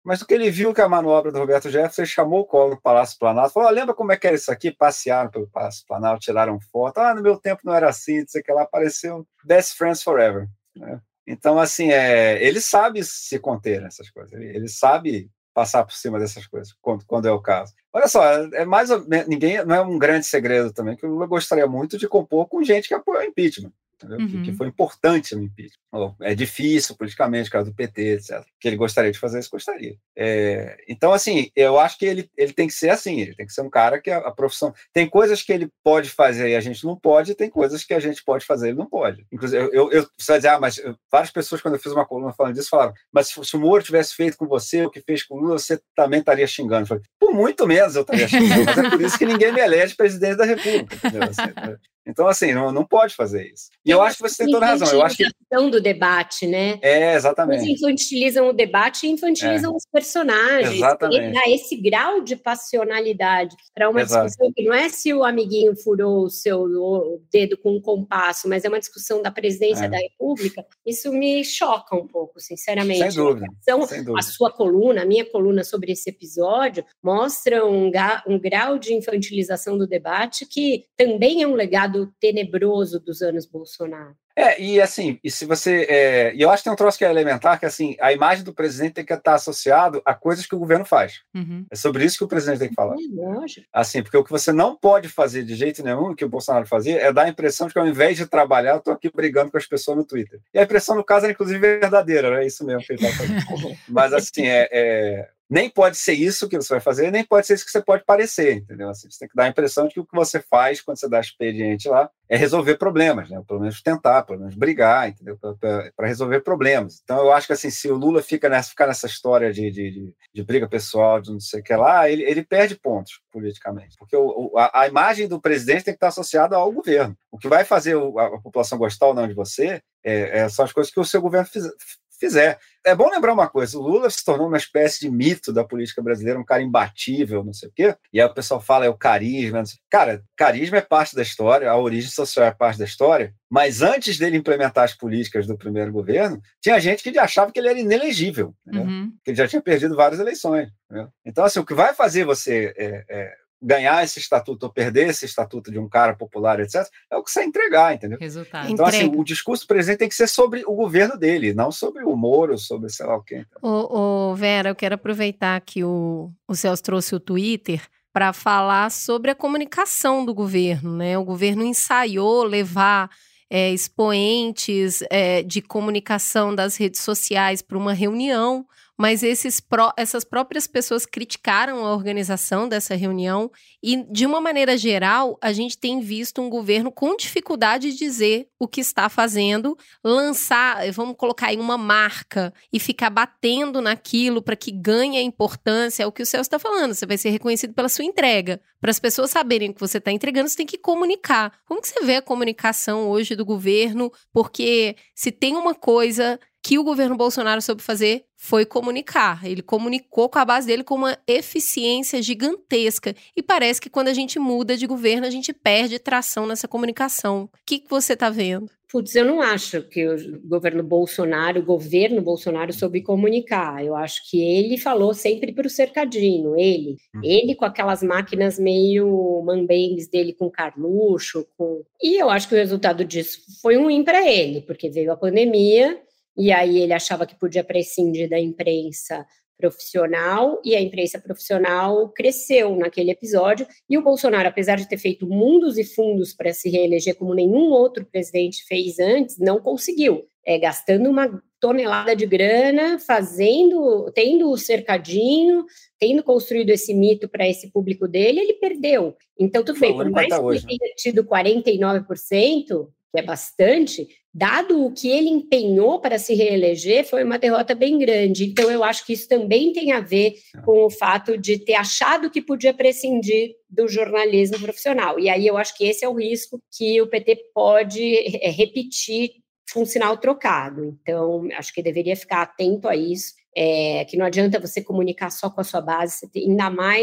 Mas do que ele viu que a manobra do Roberto Jefferson, ele chamou o Collor no Palácio Planalto, falou, ah, lembra como é que era isso aqui? Passearam pelo Palácio Planalto, tiraram foto, ah, no meu tempo não era assim, não sei o que lá, apareceu Best Friends Forever, né? Então, assim, é, ele sabe se conter nessas coisas, ele, ele sabe passar por cima dessas coisas, quando, quando é o caso. Olha só, é mais ninguém, não é um grande segredo também, que o Lula gostaria muito de compor com gente que apoia o impeachment. Uhum. Que, que foi importante no impeachment. É difícil politicamente, caso do P T, etcétera. Que ele gostaria de fazer isso, gostaria. É, então, assim, eu acho que ele, ele tem que ser assim, ele tem que ser um cara que a, a profissão... Tem coisas que ele pode fazer e a gente não pode, e tem coisas que a gente pode fazer e ele não pode. Inclusive, eu, eu, eu você vai dizer, ah, mas eu, várias pessoas, quando eu fiz uma coluna falando disso, falaram, mas se, se o Moro tivesse feito com você o que fez com o Lula, você também estaria xingando. Eu falei, por muito menos eu estaria xingando, mas é por isso que ninguém me elege presidente da República, entendeu? Assim, então, assim, não, não pode fazer isso. E eu, eu acho que você tem toda a razão. Eu acho que do debate, né? É, exatamente. Eles infantilizam o debate e infantilizam é. os personagens. Exatamente. Dá esse grau de passionalidade para uma Exato. discussão que não é se o amiguinho furou o seu dedo com um compasso, mas é uma discussão da presidência é. da República. Isso me choca um pouco, sinceramente. Sem dúvida. Então, Sem dúvida. A sua coluna, a minha coluna sobre esse episódio, mostra um, ga- um grau de infantilização do debate que também é um legado tenebroso dos anos Bolsonaro. É, e assim, e se você. É, e eu acho que tem um troço que é elementar, que assim, a imagem do presidente tem que estar associado a coisas que o governo faz. Uhum. É sobre isso que o presidente tem que falar. É, lógico. Assim, porque o que você não pode fazer de jeito nenhum, que o Bolsonaro fazia, é dar a impressão de que ao invés de trabalhar, eu estou aqui brigando com as pessoas no Twitter. E a impressão, no caso, era inclusive verdadeira, é isso mesmo que ele está fazendo. Mas assim, é. é nem pode ser isso que você vai fazer, nem pode ser isso que você pode parecer, entendeu? Assim, você tem que dar a impressão de que o que você faz quando você dá expediente lá é resolver problemas, né? Pelo menos tentar, pelo menos brigar, entendeu? Para resolver problemas. Então, eu acho que assim, se o Lula fica nessa, fica nessa história de, de, de, de briga pessoal, de não sei o que lá, ele, ele perde pontos politicamente, porque o, o, a, a imagem do presidente tem que estar associada ao governo. O que vai fazer o, a, a população gostar ou não de você é, é, são as coisas que o seu governo fizer. fizer. É bom lembrar uma coisa, o Lula se tornou uma espécie de mito da política brasileira, um cara imbatível, não sei o quê, e aí o pessoal fala, é o carisma, não sei. Cara, carisma é parte da história, a origem social é parte da história, mas antes dele implementar as políticas do primeiro governo, tinha gente que achava que ele era inelegível, uhum. que ele já tinha perdido várias eleições. Entendeu? Então, assim, o que vai fazer você... É, é, ganhar esse estatuto ou perder esse estatuto de um cara popular, etcétera, é o que você entregar, entendeu? Resultado. Então, Entrega. assim, o discurso do presidente tem que ser sobre o governo dele, não sobre o Moro, sobre sei lá o quê. Ô, ô, Vera, eu quero aproveitar que o, o Celso trouxe o Twitter para falar sobre a comunicação do governo, né? O governo ensaiou levar é, expoentes é, de comunicação das redes sociais para uma reunião, mas esses pró- essas próprias pessoas criticaram a organização dessa reunião e, de uma maneira geral, a gente tem visto um governo com dificuldade de dizer o que está fazendo, lançar, vamos colocar aí uma marca e ficar batendo naquilo para que ganhe a importância, é o que o Celso está falando, você vai ser reconhecido pela sua entrega. Para as pessoas saberem o que você está entregando, você tem que comunicar. Como que você vê a comunicação hoje do governo? Porque se tem uma coisa que o governo Bolsonaro soube fazer, foi comunicar. Ele comunicou com a base dele com uma eficiência gigantesca. E parece que quando a gente muda de governo, a gente perde tração nessa comunicação. O que, que você está vendo? Putz, eu não acho que o governo Bolsonaro, o governo Bolsonaro soube comunicar. Eu acho que ele falou sempre para o cercadinho, ele. Hum. Ele com aquelas máquinas meio mambembes dele com Carluxo. Com... E eu acho que o resultado disso foi um ruim para ele, porque veio a pandemia, e aí ele achava que podia prescindir da imprensa profissional, e a imprensa profissional cresceu naquele episódio, e o Bolsonaro, apesar de ter feito mundos e fundos para se reeleger como nenhum outro presidente fez antes, não conseguiu, é, gastando uma tonelada de grana, fazendo, tendo o cercadinho, tendo construído esse mito para esse público dele, ele perdeu. Então, tudo bem, por mais que ele tenha tido quarenta e nove por cento, que é bastante, dado o que ele empenhou para se reeleger, foi uma derrota bem grande. Então, eu acho que isso também tem a ver com o fato de ter achado que podia prescindir do jornalismo profissional. E aí eu acho que esse é o risco que o P T pode é, repetir com um sinal trocado. Então, acho que deveria ficar atento a isso, é, que não adianta você comunicar só com a sua base, você tem, ainda mais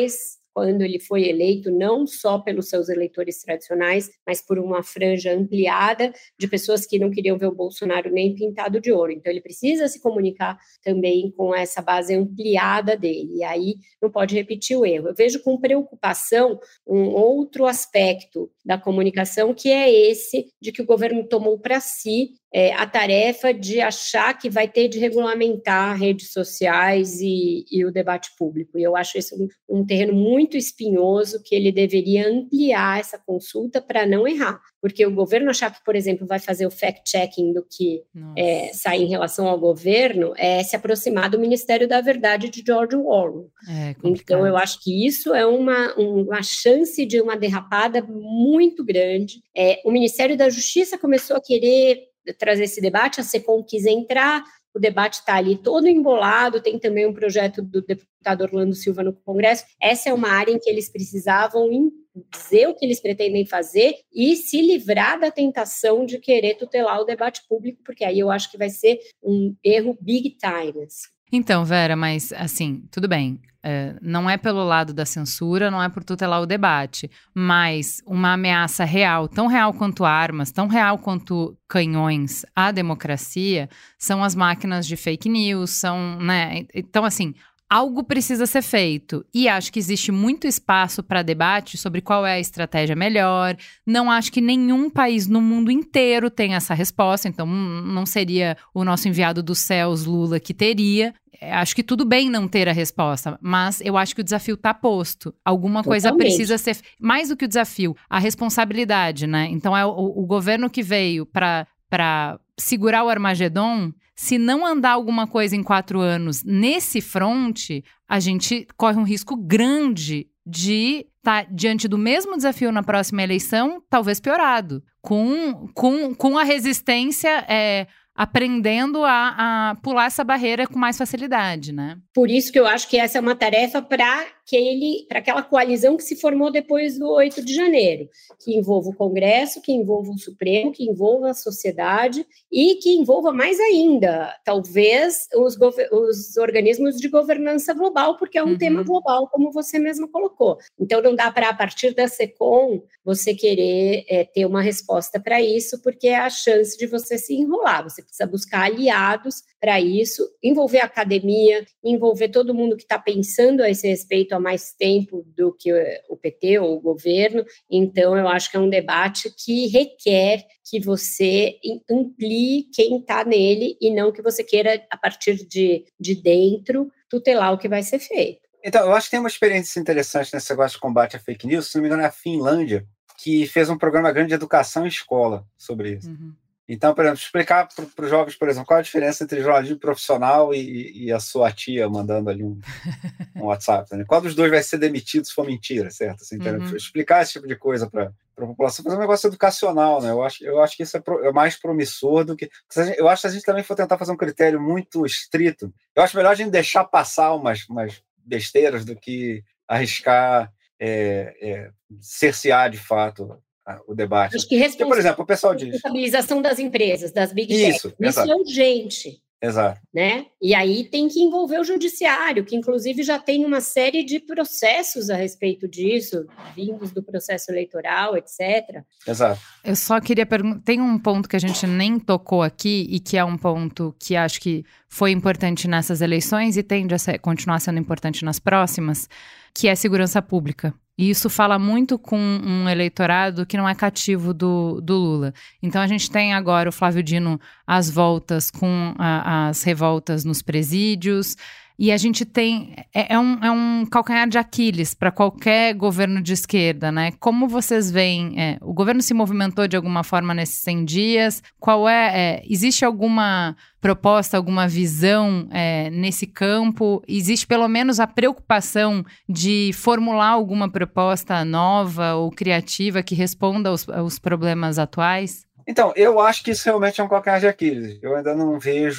quando ele foi eleito, não só pelos seus eleitores tradicionais, mas por uma franja ampliada de pessoas que não queriam ver o Bolsonaro nem pintado de ouro. Então, ele precisa se comunicar também com essa base ampliada dele, e aí não pode repetir o erro. Eu vejo com preocupação um outro aspecto da comunicação, que é esse de que o governo tomou para si é, a tarefa de achar que vai ter de regulamentar redes sociais e, e o debate público. E eu acho isso um, um terreno muito espinhoso, que ele deveria ampliar essa consulta para não errar. Porque o governo achar que, por exemplo, vai fazer o fact-checking do que é, sai em relação ao governo, é se aproximar do Ministério da Verdade de George Orwell. É então, eu acho que isso é uma, uma chance de uma derrapada muito grande. É, o Ministério da Justiça começou a querer trazer esse debate, a SECOM quis entrar, o debate está ali todo embolado, tem também um projeto do deputado Orlando Silva no Congresso. Essa é uma área em que eles precisavam dizer o que eles pretendem fazer e se livrar da tentação de querer tutelar o debate público, porque aí eu acho que vai ser um erro big time. Assim. Então, Vera, mas assim, tudo bem, é, não é pelo lado da censura, não é por tutelar o debate, mas uma ameaça real, tão real quanto armas, tão real quanto canhões à democracia, são as máquinas de fake news, são, né, então assim, algo precisa ser feito, e acho que existe muito espaço para debate sobre qual é a estratégia melhor. Não acho que nenhum país no mundo inteiro tem essa resposta, então não seria o nosso enviado dos céus, Lula, que teria. Acho que tudo bem não ter a resposta, mas eu acho que o desafio está posto. Alguma coisa Totalmente. Precisa ser... Mais do que o desafio, a responsabilidade, né? Então é o, o governo que veio para para segurar o Armagedon. Se não andar alguma coisa em quatro anos nesse fronte, a gente corre um risco grande de estar tá diante do mesmo desafio na próxima eleição, talvez piorado, com, com, com a resistência é, aprendendo a, a pular essa barreira com mais facilidade, né? Por isso que eu acho que essa é uma tarefa para aquele, para aquela coalizão que se formou depois do oito de janeiro, que envolva o Congresso, que envolva o Supremo, que envolva a sociedade e que envolva mais ainda, talvez, os, os organismos de governança global, porque é um uhum. tema global, como você mesma colocou. Então, não dá para, a partir da SECOM, você querer é, ter uma resposta para isso, porque é a chance de você se enrolar. Você precisa buscar aliados para isso, envolver a academia, envolver todo mundo que está pensando a esse respeito há mais tempo do que o P T ou o governo. Então, eu acho que é um debate que requer que você amplie quem está nele e não que você queira, a partir de, de dentro, tutelar o que vai ser feito. Então, eu acho que tem uma experiência interessante nesse negócio de combate à fake news. Se não me engano, é a Finlândia, que fez um programa grande de educação em escola sobre isso. Uhum. Então, por exemplo, explicar para os jovens, por exemplo, qual a diferença entre jornalismo profissional e, e a sua tia mandando ali um, um WhatsApp. Né? Qual dos dois vai ser demitido se for mentira, certo? Assim, uhum. Explicar esse tipo de coisa para a população, fazer um negócio educacional, né? Eu acho, eu acho que isso é, pro, é mais promissor do que... Eu acho que se a gente também for tentar fazer um critério muito estrito, eu acho melhor a gente deixar passar umas, umas besteiras do que arriscar é, é, cercear de fato o debate. Acho que Porque, por exemplo, o pessoal diz... responsabilização das empresas, das big Isso, techs. Isso é urgente. Exato. Né? E aí tem que envolver o judiciário, que inclusive já tem uma série de processos a respeito disso, vindos do processo eleitoral, etcétera. Exato. Eu só queria perguntar, tem um ponto que a gente nem tocou aqui e que é um ponto que acho que foi importante nessas eleições e tende a ser, continuar sendo importante nas próximas, que é segurança pública. E isso fala muito com um eleitorado que não é cativo do, do Lula. Então, a gente tem agora o Flávio Dino às voltas com a, as revoltas nos presídios. E a gente tem... É, é, um, é um calcanhar de Aquiles para qualquer governo de esquerda, né? Como vocês veem? É, o governo se movimentou de alguma forma nesses cem dias? Qual é... é existe alguma proposta, alguma visão é, nesse campo? Existe pelo menos a preocupação de formular alguma proposta nova ou criativa que responda aos, aos problemas atuais? Então, eu acho que isso realmente é um calcanhar de Aquiles. Eu ainda não vejo uma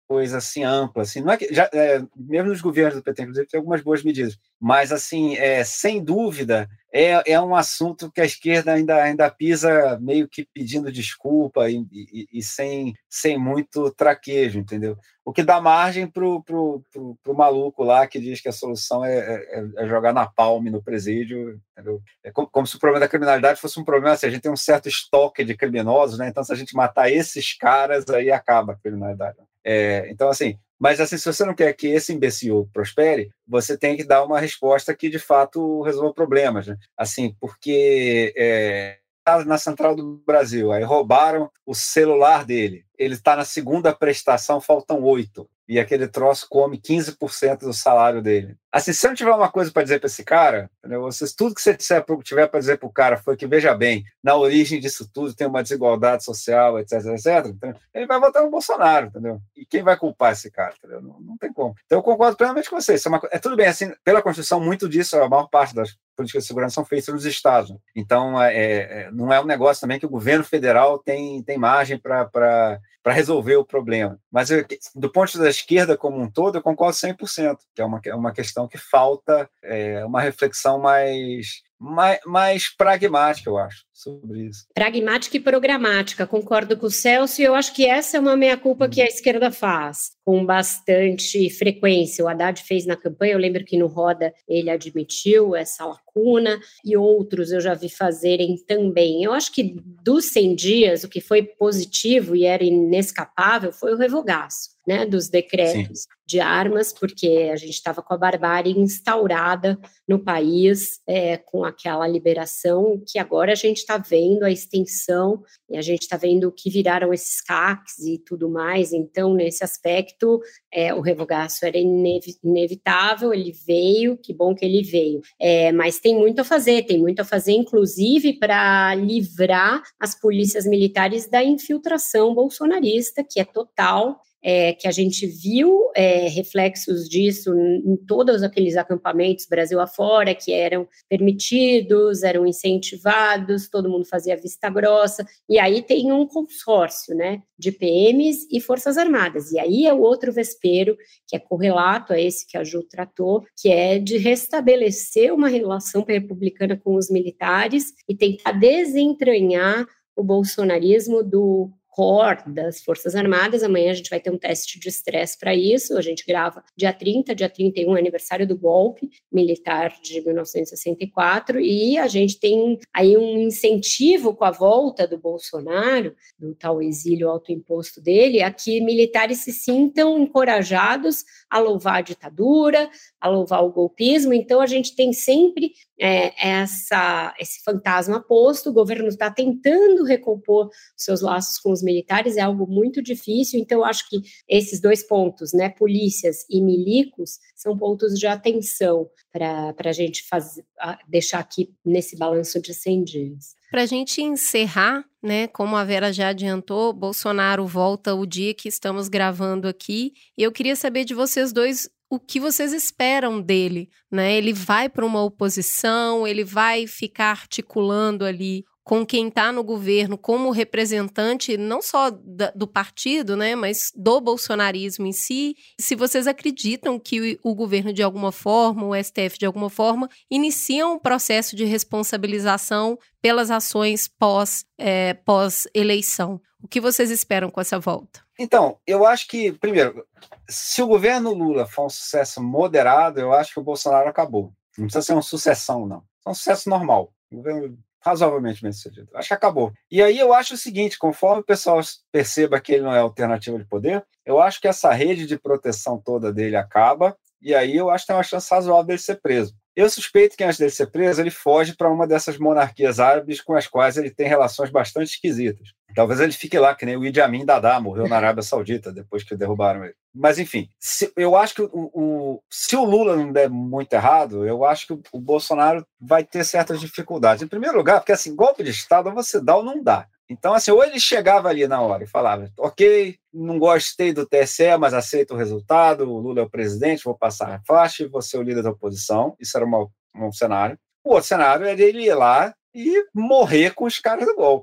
coisa assim ampla, assim, não é que já, é, mesmo nos governos do P T, inclusive, tem algumas boas medidas, mas assim, é, sem dúvida, é, é um assunto que a esquerda ainda, ainda pisa meio que pedindo desculpa e, e, e sem, sem muito traquejo, entendeu? O que dá margem para o pro, pro, pro maluco lá que diz que a solução é, é, é jogar napalm no presídio, entendeu? É como, como se o problema da criminalidade fosse um problema, assim, a gente tem um certo estoque de criminosos, né? Então se a gente matar esses caras, aí acaba a criminalidade. É, então, assim, mas assim, se você não quer que esse imbecil prospere, você tem que dar uma resposta que, de fato, resolva problemas, né? Assim, porque é, na Central do Brasil, aí roubaram o celular dele, ele está na segunda prestação, faltam oito, e aquele troço come quinze por cento do salário dele. Assim, se eu não tiver uma coisa para dizer para esse cara, entendeu? Você, tudo que você tiver, tiver para dizer para o cara foi que, veja bem, na origem disso tudo tem uma desigualdade social, etc, etcétera, entendeu? Ele vai votar no Bolsonaro, entendeu? E quem vai culpar esse cara, entendeu? Não, não tem como. Então eu concordo plenamente com você. Isso é, uma, é tudo bem, assim, pela Constituição, muito disso, a maior parte das políticas de segurança são feitas nos estados. Né? Então, é, é, não é um negócio também que o governo federal tem, tem margem para para resolver o problema. Mas eu, do ponto de vista da esquerda como um todo, eu concordo cem por cento, que é uma, é uma questão que falta é, uma reflexão mais, mais, mais pragmática, eu acho, sobre isso. Pragmática e programática, concordo com o Celso, e eu acho que essa é uma meia-culpa que a esquerda faz, com bastante frequência. O Haddad fez na campanha, eu lembro que no Roda ele admitiu essa lacuna, e outros eu já vi fazerem também. Eu acho que dos cem dias, o que foi positivo e era inescapável foi o revogaço, né, dos decretos Sim. de armas, porque a gente estava com a barbárie instaurada no país, é, com aquela liberação que agora a gente está vendo a extensão, e a gente está vendo o que viraram esses C A Cs e tudo mais. Então, nesse aspecto, é, o revogaço era inev- inevitável, ele veio, que bom que ele veio. É, mas tem muito a fazer, tem muito a fazer, inclusive, para livrar as polícias militares da infiltração bolsonarista, que é total, É, que a gente viu é, reflexos disso em todos aqueles acampamentos Brasil afora, que eram permitidos, eram incentivados, todo mundo fazia vista grossa, e aí tem um consórcio, né, de P Ms e Forças Armadas, e aí é o outro vespeiro, que é correlato a esse que a Ju tratou, que é de restabelecer uma relação republicana com os militares e tentar desentranhar o bolsonarismo do core das Forças Armadas. Amanhã a gente vai ter um teste de estresse para isso, a gente grava dia trinta, dia trinta e um, aniversário do golpe militar de mil novecentos e sessenta e quatro, e a gente tem aí um incentivo com a volta do Bolsonaro, do tal exílio autoimposto dele, a que militares se sintam encorajados a louvar a ditadura, a louvar o golpismo. Então a gente tem sempre é, essa, esse fantasma posto, o governo está tentando recompor seus laços com os militares, é algo muito difícil. Então eu acho que esses dois pontos, né, polícias e milicos, são pontos de atenção para a gente fazer, deixar aqui nesse balanço de cem dias. Para a gente encerrar, né, como a Vera já adiantou, Bolsonaro volta o dia que estamos gravando aqui, e eu queria saber de vocês dois o que vocês esperam dele, né? Ele vai para uma oposição, ele vai ficar articulando ali com quem está no governo como representante não só da, do partido, né, mas do bolsonarismo em si. Se vocês acreditam que o, o governo, de alguma forma, o S T F, de alguma forma, inicia um processo de responsabilização pelas ações pós, é, pós-eleição. O que vocês esperam com essa volta? Então, eu acho que, primeiro, se o governo Lula for um sucesso moderado, eu acho que o Bolsonaro acabou. Não precisa ser uma sucessão, não. É um sucesso normal. O governo razoavelmente bem sucedido. Acho que acabou. E aí eu acho o seguinte, conforme o pessoal perceba que ele não é alternativa de poder, eu acho que essa rede de proteção toda dele acaba, e aí eu acho que tem uma chance razoável dele ser preso. Eu suspeito que antes dele ser preso, ele foge para uma dessas monarquias árabes com as quais ele tem relações bastante esquisitas. Talvez ele fique lá, que nem o Idi Amin Dada, morreu na Arábia Saudita, depois que derrubaram ele. Mas, enfim, se, eu acho que o, o, se o Lula não der muito errado, eu acho que o, o Bolsonaro vai ter certas dificuldades. Em primeiro lugar, porque, assim, golpe de Estado você dá ou não dá. Então, assim, ou ele chegava ali na hora e falava, ok, não gostei do T S E, mas aceito o resultado, o Lula é o presidente, vou passar a faixa, vou ser o líder da oposição. Isso era uma, um cenário. O outro cenário era ele ir lá e morrer com os caras do golpe.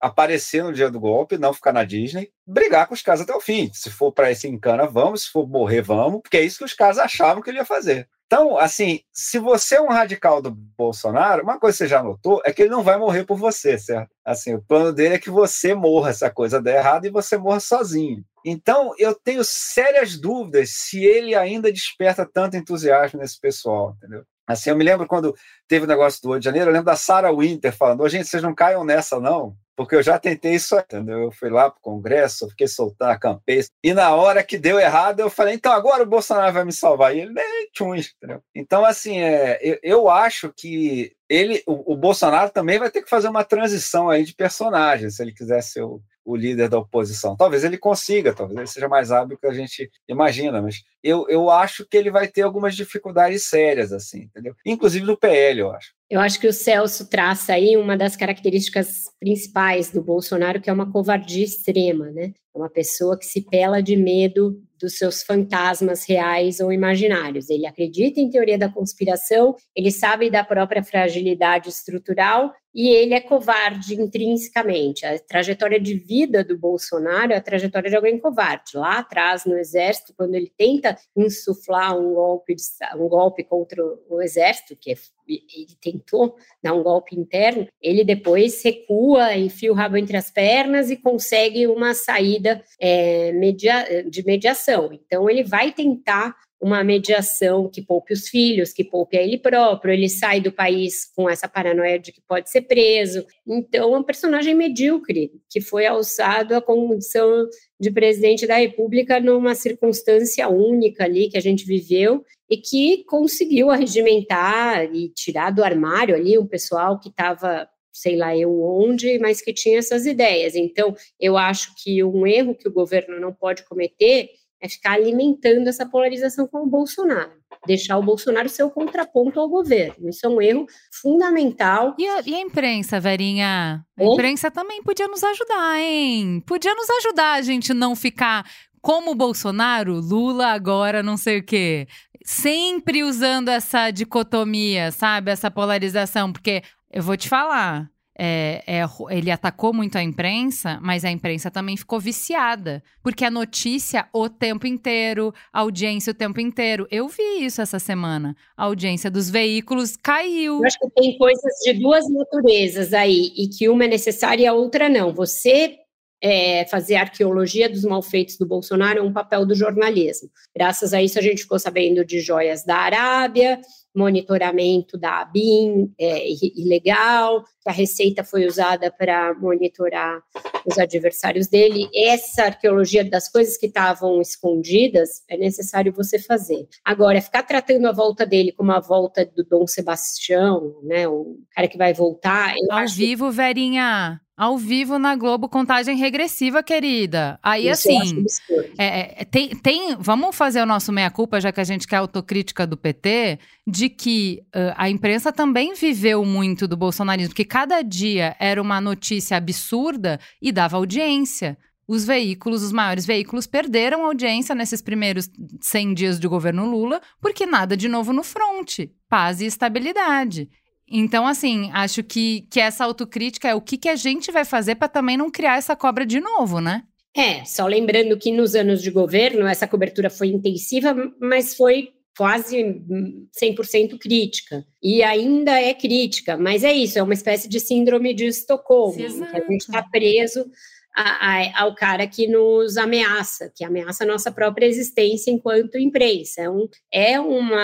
aparecer no dia do golpe, não ficar na Disney, brigar com os caras até o fim. Se for para esse encana, vamos. Se for morrer, vamos. Porque é isso que os caras achavam que ele ia fazer. Então, assim, se você é um radical do Bolsonaro, uma coisa que você já notou é que ele não vai morrer por você, certo? Assim, o plano dele é que você morra, essa coisa der errado, e você morra sozinho. Então, eu tenho sérias dúvidas se ele ainda desperta tanto entusiasmo nesse pessoal, entendeu? Assim, eu me lembro quando teve o negócio do Rio de Janeiro, eu lembro da Sarah Winter falando, oh, gente, vocês não caiam nessa, não. Porque eu já tentei isso, entendeu? Eu fui lá para o Congresso, eu fiquei soltando a campês, e na hora que deu errado, eu falei, então agora o Bolsonaro vai me salvar. E ele, nem tchum, entendeu? Então, assim, é, eu, eu acho que ele, o, o Bolsonaro também vai ter que fazer uma transição aí de personagem, se ele quiser ser o, o líder da oposição. Talvez ele consiga, talvez ele seja mais hábil do que a gente imagina, mas eu, eu acho que ele vai ter algumas dificuldades sérias, assim, entendeu? Inclusive no P L, eu acho. Eu acho que o Celso traça aí uma das características principais do Bolsonaro, que é uma covardia extrema, né? É uma pessoa que se pela de medo dos seus fantasmas reais ou imaginários. Ele acredita em teoria da conspiração, ele sabe da própria fragilidade estrutural e ele é covarde intrinsecamente. A trajetória de vida do Bolsonaro é a trajetória de alguém covarde. Lá atrás, no Exército, quando ele tenta insuflar um golpe, de, um golpe contra o Exército, que é, ele tentou dar um golpe interno, ele depois recua, enfia o rabo entre as pernas e consegue uma saída é, media, de mediação. Então, ele vai tentar uma mediação que poupe os filhos, que poupe a ele próprio, ele sai do país com essa paranoia de que pode ser preso. Então, é um personagem medíocre, que foi alçado à condição de presidente da República numa circunstância única ali que a gente viveu e que conseguiu arregimentar e tirar do armário ali um pessoal que estava, sei lá eu onde, mas que tinha essas ideias. Então, eu acho que um erro que o governo não pode cometer é ficar alimentando essa polarização com o Bolsonaro, deixar o Bolsonaro ser o contraponto ao governo. Isso é um erro fundamental. E a, e a imprensa, Verinha? A Oi? imprensa também podia nos ajudar, hein? Podia nos ajudar a gente não ficar como o Bolsonaro, Lula agora não sei o quê. Sempre usando essa dicotomia, sabe? Essa polarização, porque eu vou te falar... É, é, ele atacou muito a imprensa, mas a imprensa também ficou viciada, porque a notícia o tempo inteiro, a audiência o tempo inteiro. Eu vi isso essa semana. A audiência dos veículos caiu. Eu acho que tem coisas de duas naturezas aí, e que uma é necessária e a outra não. Você é, fazer arqueologia dos malfeitos do Bolsonaro é um papel do jornalismo. Graças a isso a gente ficou sabendo de joias da Arábia, monitoramento da ABIN é, ilegal, que a Receita foi usada para monitorar os adversários dele. Essa arqueologia das coisas que estavam escondidas é necessário você fazer. Agora, ficar tratando a volta dele como a volta do Dom Sebastião, né, o cara que vai voltar... Ao acho... vivo, Verinha... Ao vivo na Globo, contagem regressiva, querida. Aí, isso assim, é, é, tem, tem, vamos fazer o nosso meia-culpa, já que a gente quer a autocrítica do P T, de que uh, a imprensa também viveu muito do bolsonarismo, porque cada dia era uma notícia absurda e dava audiência. Os veículos, os maiores veículos, perderam audiência nesses primeiros cem dias de governo Lula, porque nada de novo no fronte, paz e estabilidade. Então, assim, acho que, que essa autocrítica é o que, que a gente vai fazer para também não criar essa cobra de novo, né? É, só lembrando que nos anos de governo essa cobertura foi intensiva, mas foi quase cem por cento crítica. E ainda é crítica, mas é isso, é uma espécie de síndrome de Estocolmo, que a gente está preso a, a, ao cara que nos ameaça, que ameaça a nossa própria existência enquanto imprensa. É, um, é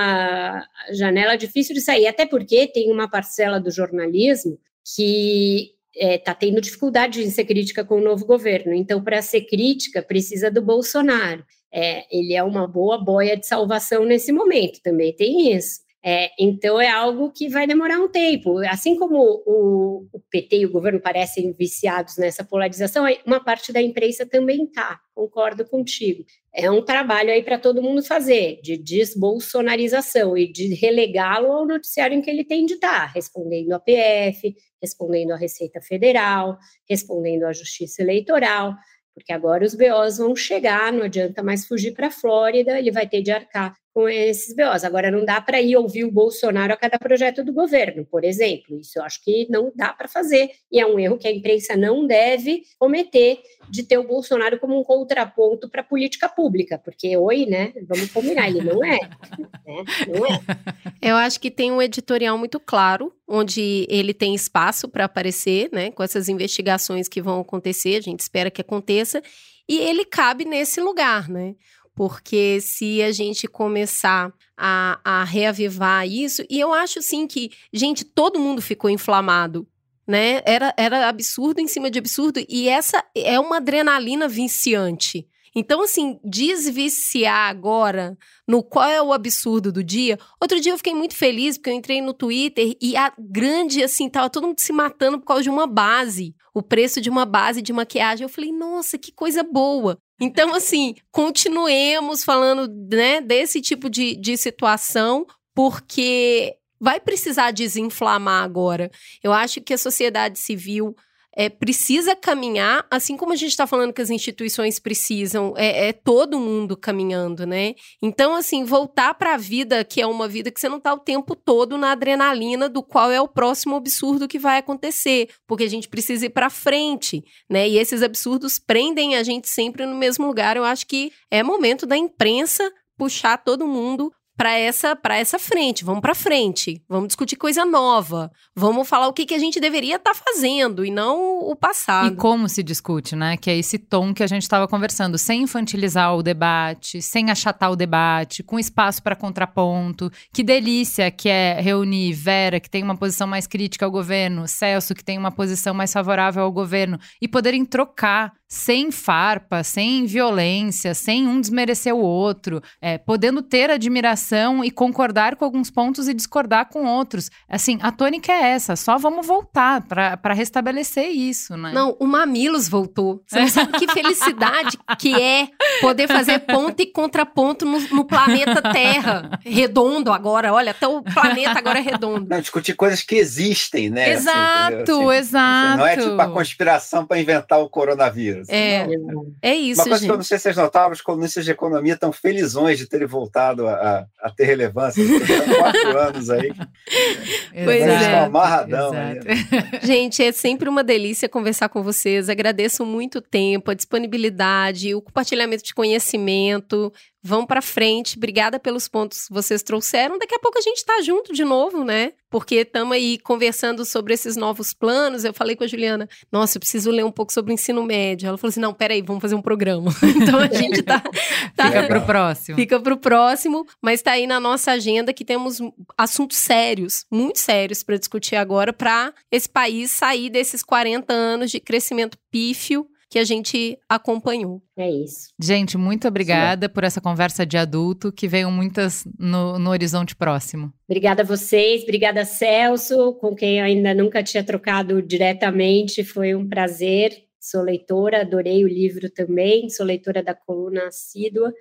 uma janela difícil de sair, até porque tem uma parcela do jornalismo que está é, tendo dificuldade em ser crítica com o novo governo. Então, para ser crítica, precisa do Bolsonaro. É, ele é uma boa boia de salvação nesse momento, também tem isso. É, então, é algo que vai demorar um tempo. Assim como o, o P T e o governo parecem viciados nessa polarização, uma parte da imprensa também está, concordo contigo. É um trabalho aí para todo mundo fazer, de desbolsonarização e de relegá-lo ao noticiário em que ele tem de estar, respondendo à P F, respondendo à Receita Federal, respondendo à Justiça Eleitoral, porque agora os B Os vão chegar, não adianta mais fugir para a Flórida, ele vai ter de arcar com esses B Os. Agora, não dá para ir ouvir o Bolsonaro a cada projeto do governo, por exemplo. Isso eu acho que não dá para fazer. E é um erro que a imprensa não deve cometer, de ter o Bolsonaro como um contraponto para a política pública. Porque, oi, né? Vamos combinar, ele não é. Né? Não é. Eu acho que tem um editorial muito claro, onde ele tem espaço para aparecer, né? Com essas investigações que vão acontecer, a gente espera que aconteça. E ele cabe nesse lugar, né? Porque se a gente começar a, a reavivar isso... E eu acho, sim, que, gente, todo mundo ficou inflamado, né? Era, era absurdo em cima de absurdo. E essa é uma adrenalina viciante. Então, assim, desviciar agora no qual é o absurdo do dia... Outro dia eu fiquei muito feliz, porque eu entrei no Twitter e a grande, assim, tava todo mundo se matando por causa de uma base. O preço de uma base de maquiagem. Eu falei, nossa, que coisa boa. Então, assim, continuemos falando, né, desse tipo de, de situação, porque vai precisar desinflamar agora. Eu acho que a sociedade civil é, precisa caminhar, assim como a gente está falando que as instituições precisam, é, é todo mundo caminhando, né? Então, assim, voltar para a vida, que é uma vida que você não está o tempo todo na adrenalina do qual é o próximo absurdo que vai acontecer, porque a gente precisa ir para frente, né? E esses absurdos prendem a gente sempre no mesmo lugar. Eu acho que é momento da imprensa puxar todo mundo para essa, para essa frente, vamos para frente, vamos discutir coisa nova, vamos falar o que, que a gente deveria estar tá fazendo e não o passado. E como se discute, né? Que é esse tom que a gente estava conversando, sem infantilizar o debate, sem achatar o debate, com espaço para contraponto. Que delícia que é reunir Vera, que tem uma posição mais crítica ao governo, Celso, que tem uma posição mais favorável ao governo, e poderem trocar sem farpa, sem violência, sem um desmerecer o outro, é, podendo ter admiração e concordar com alguns pontos e discordar com outros. Assim, a tônica é essa, só vamos voltar para restabelecer isso, né? Não, o Mamilos voltou. Você não sabe que felicidade que é poder fazer ponto e contraponto no, no planeta Terra. Redondo agora, olha, até o planeta agora é redondo. Não, discutir coisas que existem, né? Exato, assim, assim, exato. Não é tipo a conspiração para inventar o coronavírus. É, não. é isso, Uma coisa gente. que eu não sei se vocês notaram, os colunistas de economia estão felizões de terem voltado a, a ter relevância. Estão quatro anos aí. Pois é. Estão amarradão. Gente, é sempre uma delícia conversar com vocês. Agradeço muito o tempo, a disponibilidade, o compartilhamento de conhecimento. Vão pra frente. Obrigada pelos pontos que vocês trouxeram. Daqui a pouco a gente tá junto de novo, né? Porque estamos aí conversando sobre esses novos planos. Eu falei com a Juliana, nossa, eu preciso ler um pouco sobre o ensino médio. Ela falou assim, não, peraí, vamos fazer um programa. Então a gente tá... tá Fica pro próximo. Fica pro próximo, mas tá aí na nossa agenda que temos assuntos sérios, muito sérios para discutir agora, para esse país sair desses quarenta anos de crescimento pífio que a gente acompanhou. É isso. Gente, muito obrigada Sim. por essa conversa de adulto, que venham muitas no, no horizonte próximo. Obrigada a vocês, obrigada Celso, com quem eu ainda nunca tinha trocado diretamente, foi um prazer. Sou leitora, adorei o livro também, sou leitora da coluna assídua.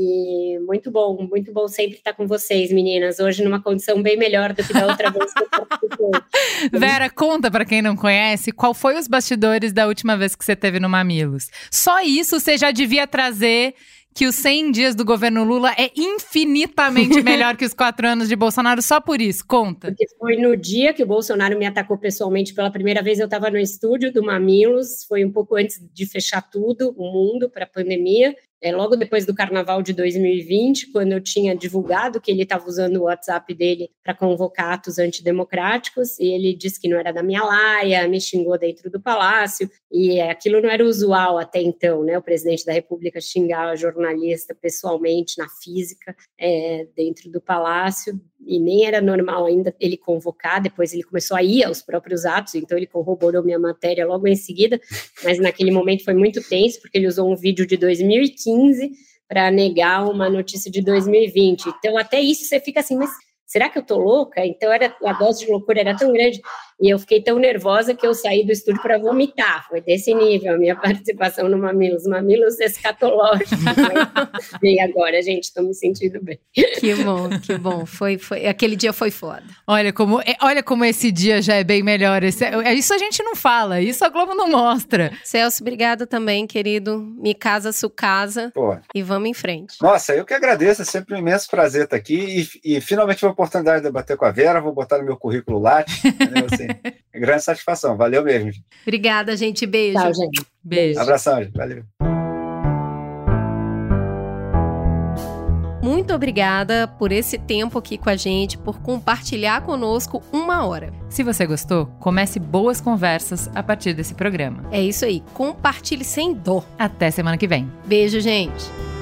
E muito bom, muito bom sempre estar com vocês, meninas. Hoje numa condição bem melhor do que da outra vez que eu participei. Vera, conta pra quem não conhece, qual foi os bastidores da última vez que você teve no Mamilos? Só isso você já devia trazer que os cem dias do governo Lula é infinitamente melhor que os quatro anos de Bolsonaro, só por isso, conta. Porque foi no dia que o Bolsonaro me atacou pessoalmente pela primeira vez, eu estava no estúdio do Mamilos, foi um pouco antes de fechar tudo, o mundo, para a pandemia. É, logo depois do carnaval de dois mil e vinte, quando eu tinha divulgado que ele estava usando o WhatsApp dele para convocar atos antidemocráticos, e ele disse que não era da minha laia, me xingou dentro do palácio, e aquilo não era usual até então, né? O presidente da República xingar a jornalista pessoalmente, na física, é, dentro do palácio, e nem era normal ainda ele convocar, depois ele começou a ir aos próprios atos, então ele corroborou minha matéria logo em seguida, mas naquele momento foi muito tenso, porque ele usou um vídeo de dois mil e quinze para negar uma notícia de dois mil e vinte, então até isso você fica assim, mas será que eu tô louca? Então era, a dose de loucura era tão grande, e eu fiquei tão nervosa que eu saí do estúdio para vomitar. Foi desse nível a minha participação no Mamilos, Mamilos escatológicos. E agora, gente, estou me sentindo bem. Que bom, que bom. Foi, foi, aquele dia foi foda. Olha como, olha como esse dia já é bem melhor. Esse, isso a gente não fala, isso a Globo não mostra. Celso, obrigado também, querido. Me casa, su casa. Pô. E vamos em frente. Nossa, eu que agradeço. É sempre um imenso prazer estar aqui. E, e finalmente tive a oportunidade de debater com a Vera. Vou botar no meu currículo Lattes. Assim, é grande satisfação. Valeu mesmo. Obrigada, gente. Beijo. Tchau, gente. Beijo. Abração, gente. Valeu. Muito obrigada por esse tempo aqui com a gente, por compartilhar conosco uma hora. Se você gostou, comece boas conversas a partir desse programa. É isso aí, compartilhe sem dor. Até semana que vem. Beijo, gente.